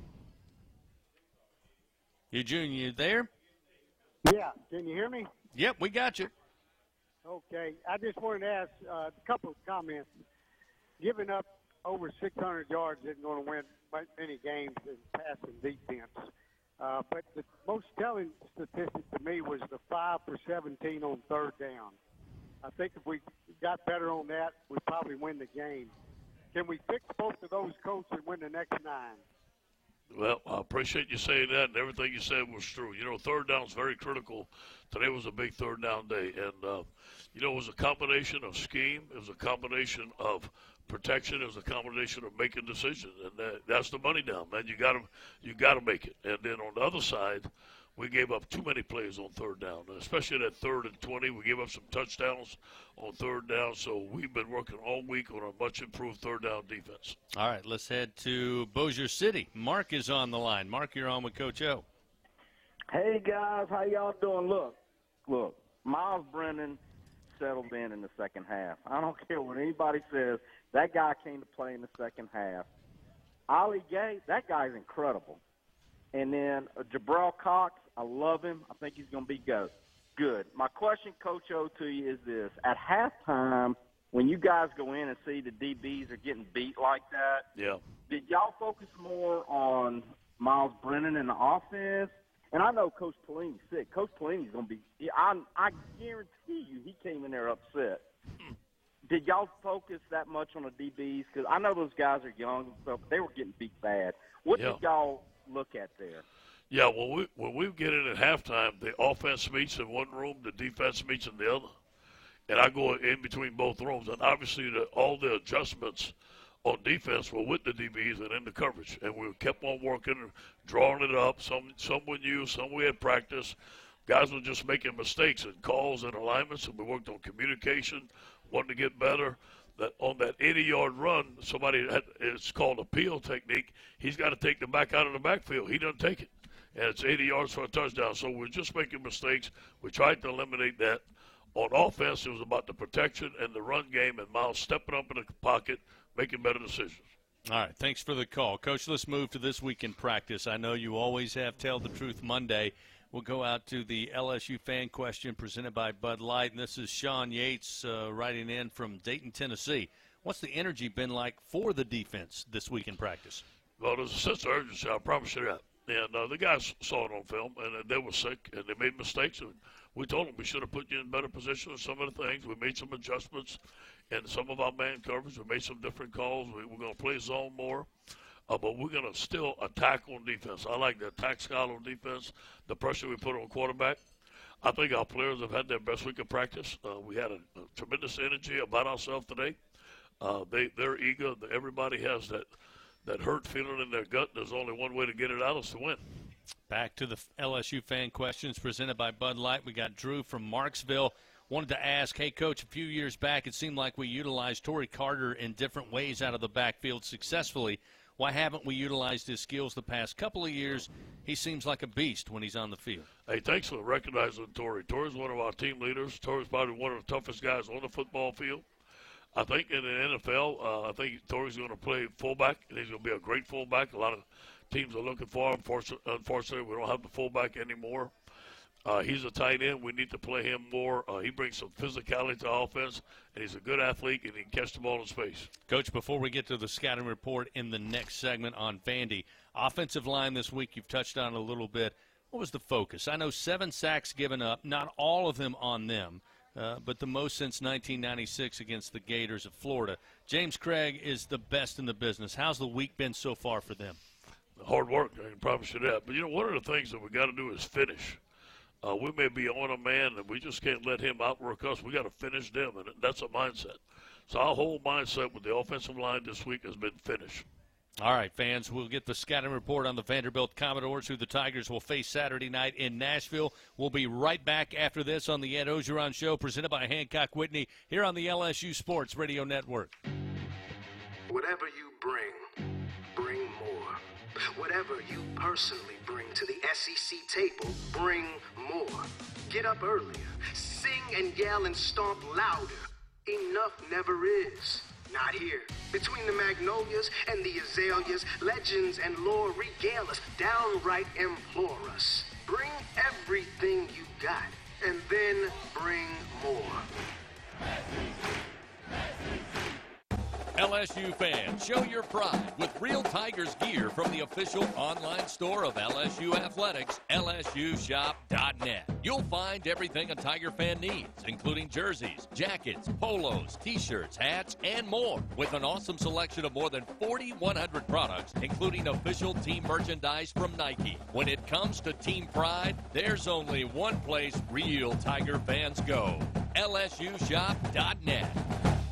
Eugene, you there? Yeah, can you hear me? Yep, we got you. Okay, I just wanted to ask a couple of comments. Giving up over 600 yards isn't going to win many games in passing defense. But the most telling statistic to me was the 5 for 17 on third down. I think if we got better on that, we'd probably win the game. Can we fix both of those, Coach, and win the next 9? Well, I appreciate you saying that, and everything you said was true. You know, third down is very critical. Today was a big third down day, and, you know, it was a combination of scheme. It was a combination of protection. It was a combination of making decisions, and that's the money down, man. You got to make it. And then on the other side, we gave up too many plays on third down, especially that 3rd and 20. We gave up some touchdowns on third down, so we've been working all week on a much improved third down defense. All right, let's head to Bossier City. Mark is on the line. Mark, you're on with Coach O. Hey, guys, how y'all doing? Look, Miles Brennan settled in the second half. I don't care what anybody says. That guy came to play in the second half. Ollie Gay, that guy's incredible. And then Jabril Cox, I love him. I think he's going to be good. My question, Coach O, to you is this. At halftime, when you guys go in and see the DBs are getting beat like that, did y'all focus more on Miles Brennan and the offense? And I know Coach Pelini's sick. Coach Pelini's going to be – I guarantee you he came in there upset. Did y'all focus that much on the DBs? Because I know those guys are young and stuff, but they were getting beat bad. What did y'all look at there? Yeah, when we get in at halftime, the offense meets in one room, the defense meets in the other. And I go in between both rooms. And obviously all the adjustments on defense were with the DBs and in the coverage. And we kept on working, drawing it up. Some we knew, some we had practice. Guys were just making mistakes and calls and alignments, and we worked on communication, wanted to get better. That on that 80-yard run, it's called a peel technique. He's got to take the back out of the backfield. He doesn't take it. And it's 80 yards for a touchdown. So we're just making mistakes. We tried to eliminate that. On offense, it was about the protection and the run game and Miles stepping up in the pocket, making better decisions. All right, thanks for the call. Coach, let's move to this week in practice. I know you always have Tell the Truth Monday. We'll go out to the LSU fan question presented by Bud Light. And this is Sean Yates writing in from Dayton, Tennessee. What's the energy been like for the defense this week in practice? Well, there's a sense of urgency, I promise you that. And the guys saw it on film, and they were sick, and they made mistakes. And we told them we should have put you in better position on some of the things. We made some adjustments in some of our man coverage. We made some different calls. We're going to play zone more. But we're going to still attack on defense. I like the attack style on defense, the pressure we put on quarterback. I think our players have had their best week of practice. We had a tremendous energy about ourselves today. They're eager. Everybody has that hurt feeling in their gut. There's only one way to get it out is to win. Back to the LSU fan questions presented by Bud Light. We got Drew from Marksville. Wanted to ask, hey, Coach, a few years back it seemed like we utilized Torrey Carter in different ways out of the backfield successfully. Why haven't we utilized his skills the past couple of years? He seems like a beast when he's on the field. Hey, thanks for recognizing Torrey. Torrey's one of our team leaders. Torrey's probably one of the toughest guys on the football field. I think in the NFL, I think Torrey's going to play fullback, and he's going to be a great fullback. A lot of teams are looking for him. Unfortunately, we don't have the fullback anymore. He's a tight end. We need to play him more. He brings some physicality to offense, and he's a good athlete, and he can catch the ball in space. Coach, before we get to the scouting report in the next segment on Vandy, offensive line this week you've touched on a little bit. What was the focus? I know 7 sacks given up, not all of them on them, but the most since 1996 against the Gators of Florida. James Craig is the best in the business. How's the week been so far for them? Hard work, I can promise you that. But, you know, one of the things that we got to do is finish. We may be on a man, and we just can't let him outwork us. We got to finish them, and that's a mindset. So our whole mindset with the offensive line this week has been finish. All right, fans, we'll get the scouting report on the Vanderbilt Commodores, who the Tigers will face Saturday night in Nashville. We'll be right back after this on the Ed Ogeron Show, presented by Hancock Whitney, here on the LSU Sports Radio Network. Whatever you bring more. Whatever you personally bring to the SEC table, bring more. Get up earlier, sing and yell and stomp louder. Enough never is. Not here. Between the magnolias and the azaleas, legends and lore regale us, downright implore us. Bring everything you got, and then bring more. LSU fans, show your pride with real Tigers gear from the official online store of LSU Athletics, lsushop.net. You'll find everything a Tiger fan needs, including jerseys, jackets, polos, t-shirts, hats, and more, with an awesome selection of more than 4,100 products, including official team merchandise from Nike. When it comes to team pride, there's only one place real Tiger fans go, lsushop.net.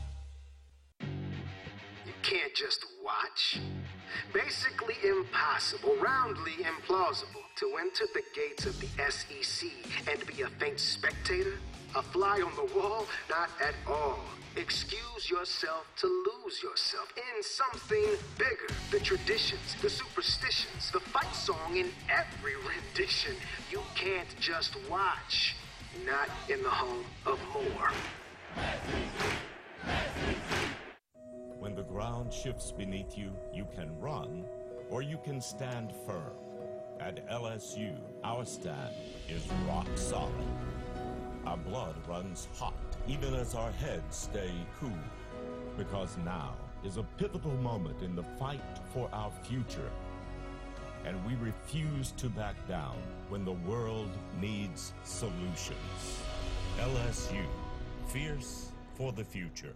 Can't just watch? Basically impossible, roundly implausible to enter the gates of the SEC and be a faint spectator? A fly on the wall? Not at all. Excuse yourself to lose yourself in something bigger. The traditions, the superstitions, the fight song in every rendition. You can't just watch. Not in the home of more. When the ground shifts beneath you, you can run, or you can stand firm. At LSU, our stand is rock solid. Our blood runs hot, even as our heads stay cool. Because now is a pivotal moment in the fight for our future. And we refuse to back down when the world needs solutions. LSU, fierce for the future.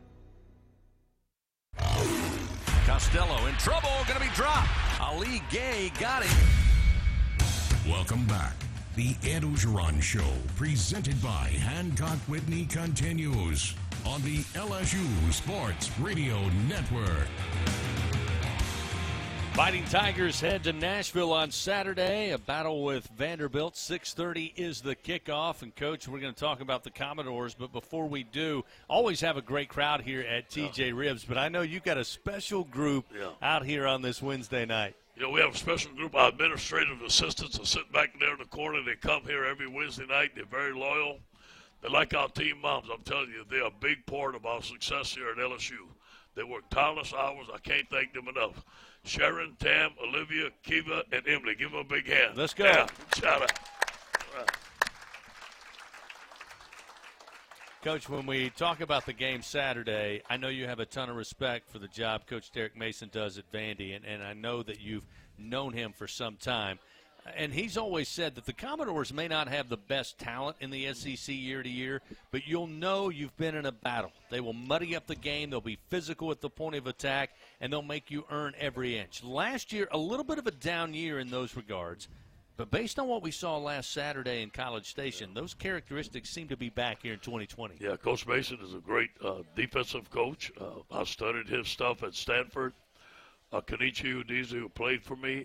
Costello in trouble, going to be dropped. Ali Gay got him. Welcome back. The Ed Ogeron Show, presented by Hancock Whitney, continues on the LSU Sports Radio Network. Fighting Tigers head to Nashville on Saturday. A battle with Vanderbilt. 6:30 is the kickoff. And, Coach, we're going to talk about the Commodores. But before we do, always have a great crowd here at TJ Ribs. But I know you've got a special group out here on this Wednesday night. You know, we have a special group of administrative assistants that sit back there in the corner. They come here every Wednesday night. They're very loyal. They're like our team moms. I'm telling you, they're a big part of our success here at LSU. They work tireless hours. I can't thank them enough. Sharon, Tam, Olivia, Kiva, and Emily. Give them a big hand. Let's go. Yeah, shout out. Right. Coach, when we talk about the game Saturday, I know you have a ton of respect for the job Coach Derek Mason does at Vandy, and I know that you've known him for some time. And he's always said that the Commodores may not have the best talent in the SEC year to year, but you'll know you've been in a battle. They will muddy up the game. They'll be physical at the point of attack, and they'll make you earn every inch. Last year, a little bit of a down year in those regards, but based on what we saw last Saturday in College Station, those characteristics seem to be back here in 2020. Yeah, Coach Mason is a great defensive coach. I studied his stuff at Stanford. Kenichi Udeze, who played for me,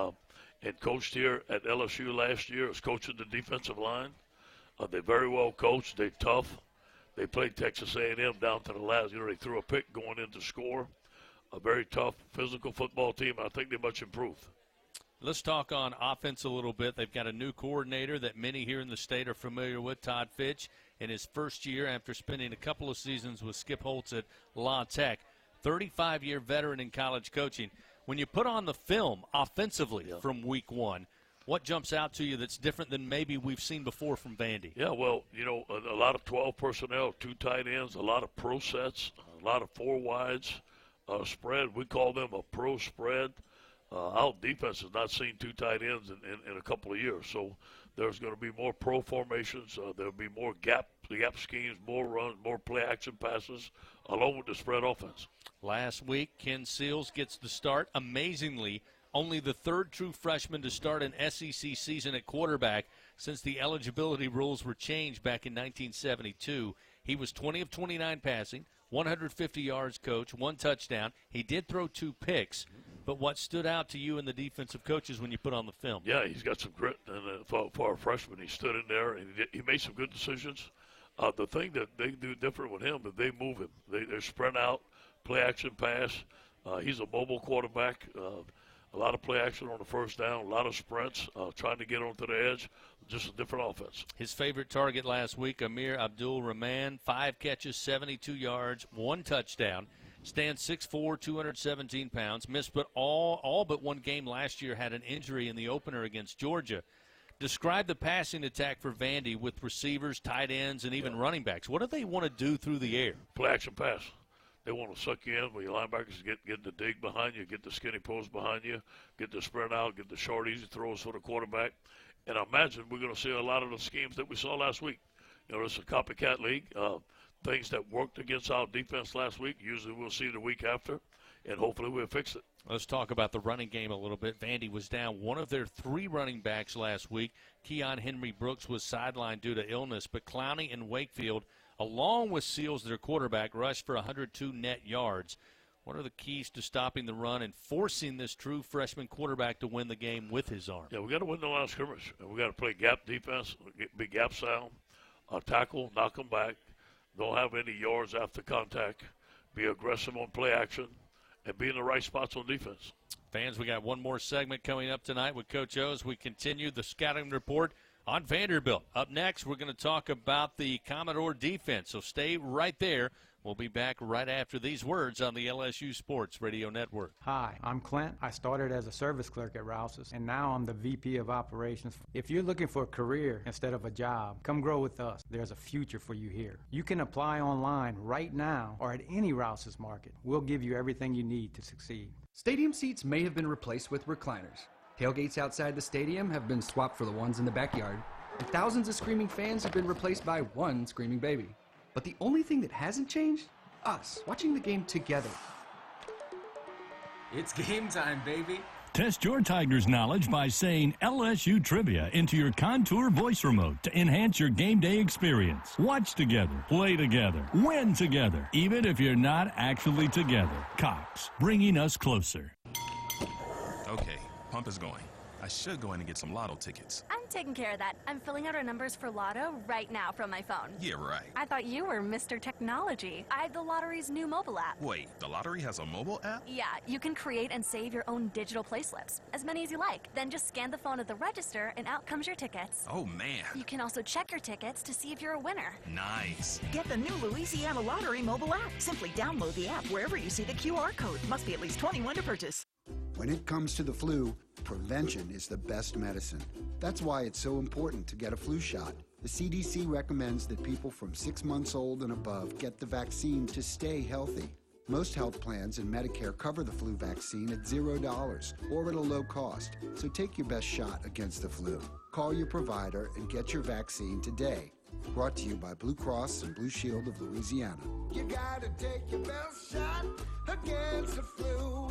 and coached here at LSU last year, was coaching the defensive line. They're very well coached. They're tough. They played Texas A&M down to the last. You know, they threw a pick going in to score. A very tough, physical football team. I think they're much improved. Let's talk on offense a little bit. They've got a new coordinator that many here in the state are familiar with, Todd Fitch, in his first year after spending a couple of seasons with Skip Holtz at La Tech. 35-year veteran in college coaching. When you put on the film offensively from week one, what jumps out to you that's different than maybe we've seen before from Vandy? Yeah, well, you know, a lot of 12 personnel, 2 tight ends, a lot of pro sets, a lot of 4 wides, spread. We call them a pro spread. Our defense has not seen 2 tight ends in a couple of years. So there's going to be more pro formations. There'll be more gap schemes, more runs, more play action passes, along with the spread offense. Last week, Ken Seals gets the start. Amazingly, only the 3rd true freshman to start an SEC season at quarterback since the eligibility rules were changed back in 1972. He was 20 of 29 passing, 150 yards, Coach, 1 touchdown. He did throw 2 picks. But what stood out to you and the defensive coaches when you put on the film? Yeah, he's got some grit. And for a freshman, he stood in there and he made some good decisions. The thing that they do different with him is they move him. They sprint out, play action pass. He's a mobile quarterback. A lot of play action on the first down, a lot of sprints, trying to get onto the edge. Just a different offense. His favorite target last week, Amir Abdul-Rahman, 5 catches, 72 yards, 1 touchdown. Stands 6'4", 217 pounds. Missed but all but 1 game last year, had an injury in the opener against Georgia. Describe the passing attack for Vandy with receivers, tight ends, and even running backs. What do they want to do through the air? Play action pass. They want to suck you in when your linebackers get the dig behind you, get the skinny post behind you, get the spread out, get the short, easy throws for the quarterback. And I imagine we're going to see a lot of the schemes that we saw last week. You know, it's a copycat league. Things that worked against our defense last week, usually we'll see the week after, and hopefully we'll fix it. Let's talk about the running game a little bit. Vandy was down one of their 3 running backs last week. Keon Henry Brooks was sidelined due to illness, but Clowney and Wakefield, along with Seals, their quarterback, rushed for 102 net yards. What are the keys to stopping the run and forcing this true freshman quarterback to win the game with his arm? Yeah, we got to win the line of scrimmage. We got to play gap defense, big gap sound, tackle, knock them back. Don't have any yards after contact. Be aggressive on play action, and be in the right spots on defense. Fans, we got one more segment coming up tonight with Coach O as we continue the scouting report on Vanderbilt. Up next, we're going to talk about the Commodore defense, so stay right there. We'll be back right after these words on the LSU Sports Radio Network. Hi, I'm Clint. I started as a service clerk at Rouse's, and now I'm the VP of Operations. If you're looking for a career instead of a job, come grow with us. There's a future for you here. You can apply online right now or at any Rouse's market. We'll give you everything you need to succeed. Stadium seats may have been replaced with recliners. Tailgates outside the stadium have been swapped for the ones in the backyard, and thousands of screaming fans have been replaced by one screaming baby. But the only thing that hasn't changed? Us, watching the game together. It's game time, baby. Test your Tigers knowledge by saying LSU Trivia into your Contour voice remote to enhance your game day experience. Watch together, play together, win together, even if you're not actually together. Cox, bringing us closer. Okay, pump is going. I should go in and get some lotto tickets. I'm taking care of that. I'm filling out our numbers for Lotto right now from my phone. Yeah, right. I thought you were Mr. Technology. I have the lottery's new mobile app. Wait, the lottery has a mobile app? Yeah, you can create and save your own digital play slips, as many as you like. Then just scan the phone at the register and out comes your tickets. Oh, man. You can also check your tickets to see if you're a winner. Nice. Get the new Louisiana Lottery mobile app. Simply download the app wherever you see the QR code. Must be at least 21 to purchase. When it comes to the flu, prevention is the best medicine. That's why it's so important to get a flu shot. The CDC recommends that people from 6 months old and above get the vaccine to stay healthy. Most health plans and Medicare cover the flu vaccine at $0 or at a low cost. So take your best shot against the flu. Call your provider and get your vaccine today. Brought to you by Blue Cross and Blue Shield of Louisiana. You gotta take your best shot against the flu.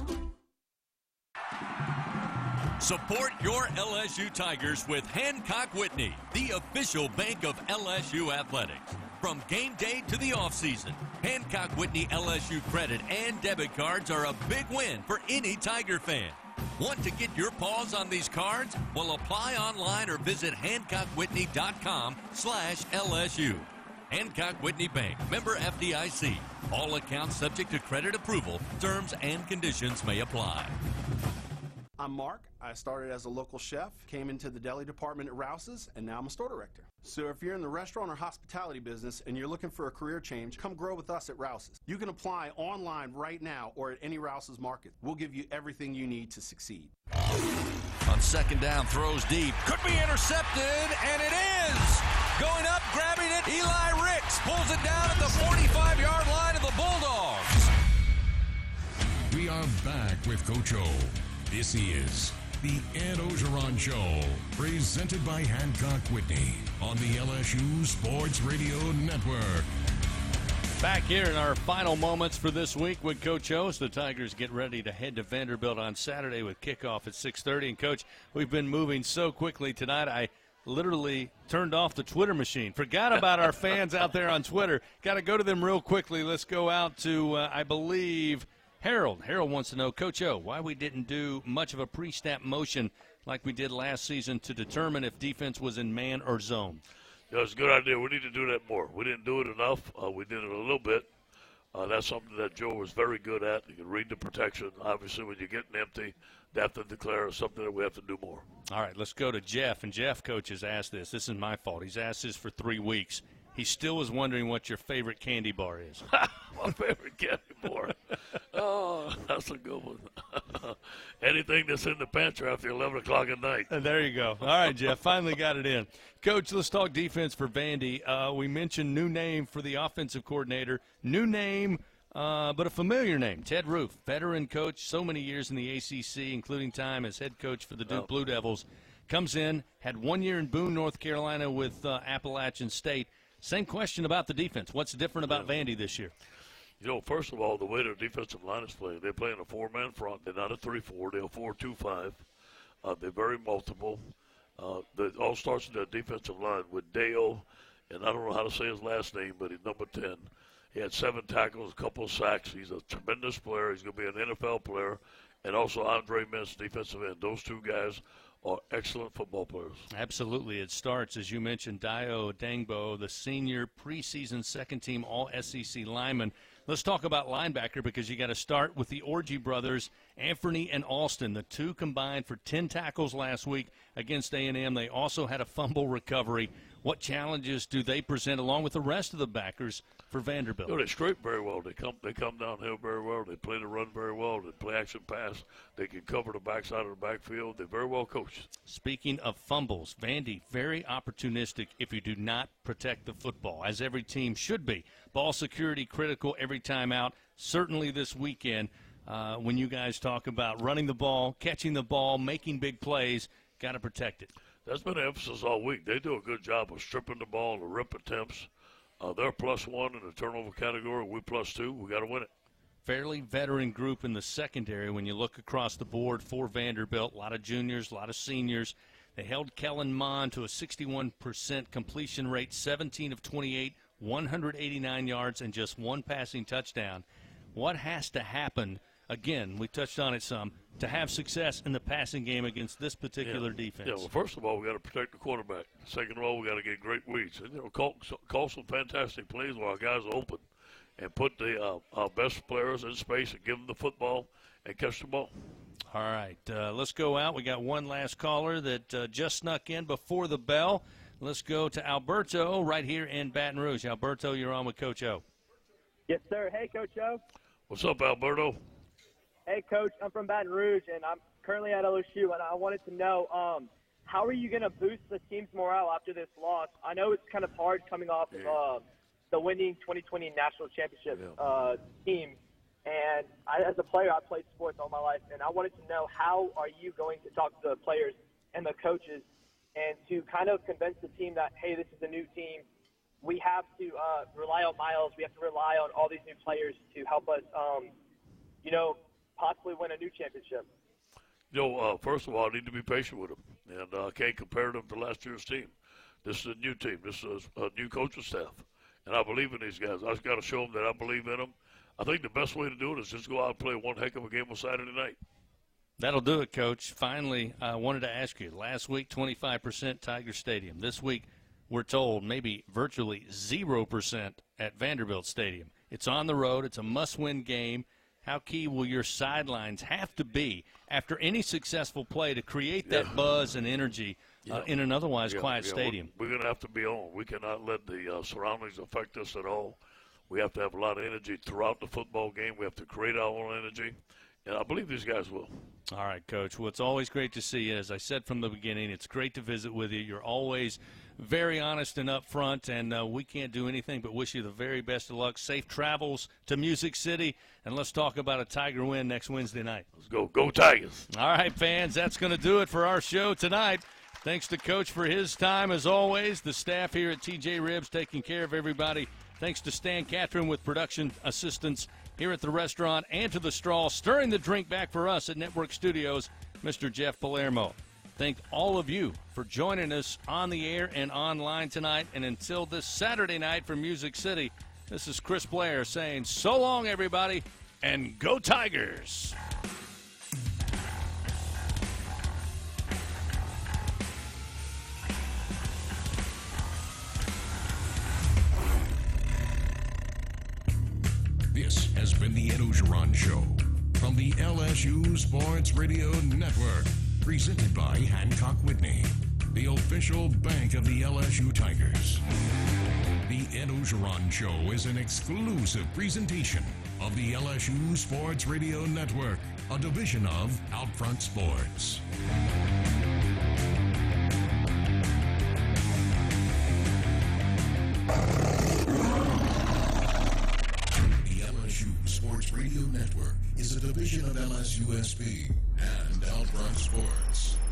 Support your LSU Tigers with Hancock Whitney, the official bank of LSU Athletics. From game day to the offseason, Hancock Whitney LSU credit and debit cards are a big win for any Tiger fan. Want to get your paws on these cards? Well, apply online or visit HancockWhitney.com/LSU. Hancock Whitney Bank, member FDIC. All accounts subject to credit approval. Terms and conditions may apply. I'm Mark. I started as a local chef, came into the deli department at Rouse's, and now I'm a store director. So if you're in the restaurant or hospitality business and you're looking for a career change, come grow with us at Rouse's. You can apply online right now or at any Rouse's market. We'll give you everything you need to succeed. On second down, throws deep. Could be intercepted, and it is! Going up, grabbing it, Eli Ricks pulls it down at the 45-yard line of the Bulldogs. We are back with Coach O. This is the Ed Ogeron Show, presented by Hancock Whitney on the LSU Sports Radio Network. Back here in our final moments for this week with Coach O. The Tigers get ready to head to Vanderbilt on Saturday with kickoff at 6:30. And, Coach, we've been moving so quickly tonight, I literally turned off the Twitter machine. Forgot about our fans out there on Twitter. Got to go to them real quickly. Let's go out to, I believe, Harold. Harold wants to know, Coach O, why we didn't do much of a pre-snap motion like we did last season to determine if defense was in man or zone. Yeah, it's a good idea. We need to do that more. We didn't do it enough. We did it a little bit. That's something that Joe was very good at. You can read the protection. Obviously, when you're getting empty, depth and declare is something that we have to do more. All right, let's go to Jeff. And Jeff, Coach, has asked this. This is my fault. He's asked this for 3 weeks. He still is wondering what your favorite candy bar is. My favorite candy bar. Oh, that's a good one. Anything that's in the pantry after 11 o'clock at night. There you go. All right, Jeff, finally got it in. Coach, let's talk defense for Vandy. We mentioned new name for the offensive coordinator, new name but a familiar name, Ted Roof, veteran coach, so many years in the ACC, including time as head coach for the Duke Blue Devils. Comes in, had 1 year in Boone, North Carolina with Appalachian State. Same question about the defense. What's different about Vandy this year? You know, first of all, the way their defensive line is playing, they're playing a four-man front. They're not a 3-4. They're a 4-2-5. They're very multiple. It all starts with their defensive line with Dale, and I don't know how to say his last name, but he's number 10. He had 7 tackles, a couple of sacks. He's a tremendous player. He's going to be an NFL player. And also Andre Mintz, defensive end. Those two guys are excellent football players. Absolutely. It starts, as you mentioned, Dio Dangbo, the senior preseason second-team All-SEC lineman. Let's talk about linebacker because you got to start with the Orji brothers, Anthony and Alston. The two combined for 10 tackles last week against A&M. They also had a fumble recovery. What challenges do they present along with the rest of the backers for Vanderbilt? You know, they scrape very well. They come downhill very well. They play the run very well. They play action pass. They can cover the backside of the backfield. They're very well coached. Speaking of fumbles, Vandy, very opportunistic if you do not protect the football, as every team should be. Ball security critical every time out. Certainly this weekend, when you guys talk about running the ball, catching the ball, making big plays, got to protect it. That's been an emphasis all week. They do a good job of stripping the ball, the rip attempts. They're +1 in the turnover category. We +2. We got to win it. Fairly veteran group in the secondary when you look across the board for Vanderbilt. A lot of juniors, a lot of seniors. They held Kellen Mond to a 61% completion rate, 17 of 28, 189 yards, and just 1 passing touchdown. What has to happen, again, we touched on it some, to have success in the passing game against this particular defense? Yeah, well, first of all, we got to protect the quarterback. Second of all, we got to get great reads. And, you know, call some fantastic plays while our guys are open and put the our best players in space and give them the football and catch the ball. All right, let's go out. We got one last caller that just snuck in before the bell. Let's go to Alberto right here in Baton Rouge. Alberto, you're on with Coach O. Yes, sir. Hey, Coach O. What's up, Alberto? Hey, Coach. I'm from Baton Rouge, and I'm currently at LSU, and I wanted to know how are you going to boost the team's morale after this loss? I know it's kind of hard coming off of the winning 2020 national championship team. And as a player, I played sports all my life, and I wanted to know how are you going to talk to the players and the coaches and to kind of convince the team that, hey, this is a new team. We have to rely on Miles. We have to rely on all these new players to help us, possibly win a new championship. You know, first of all, I need to be patient with them, and I can't compare them to last year's team. This is a new team. This is a new coaching staff, and I believe in these guys. I just got to show them that I believe in them. I think the best way to do it is just go out and play one heck of a game on Saturday night. That'll do it, Coach. Finally, I wanted to ask you, last week, 25% Tiger Stadium. This week, we're told maybe virtually 0% at Vanderbilt Stadium. It's on the road. It's a must-win game. How key will your sidelines have to be after any successful play to create that buzz and energy in an otherwise quiet stadium? We're going to have to be on. We cannot let the surroundings affect us at all. We have to have a lot of energy throughout the football game. We have to create our own energy, and I believe these guys will. All right, Coach. Well, it's always great to see you. As I said from the beginning, it's great to visit with you. You're always very honest and upfront, and we can't do anything but wish you the very best of luck. Safe travels to Music City, and let's talk about a Tiger win next Wednesday night. Let's go. Go Tigers. All right, fans, that's going to do it for our show tonight. Thanks to Coach for his time, as always. The staff here at TJ Ribs taking care of everybody. Thanks to Stan Catherine with production assistance here at the restaurant, and to the straw stirring the drink back for us at Network Studios, Mr. Jeff Palermo. Thank all of you for joining us on the air and online tonight. And until this Saturday night from Music City, this is Chris Blair saying so long, everybody, and go Tigers! This has been the Ed Ogeron Show from the LSU Sports Radio Network, presented by Hancock Whitney, the official bank of the LSU Tigers. The Ed Ogeron Show is an exclusive presentation of the LSU Sports Radio Network, a division of Outfront Sports. Sports Radio Network is a division of LSUSB and Outfront Sports.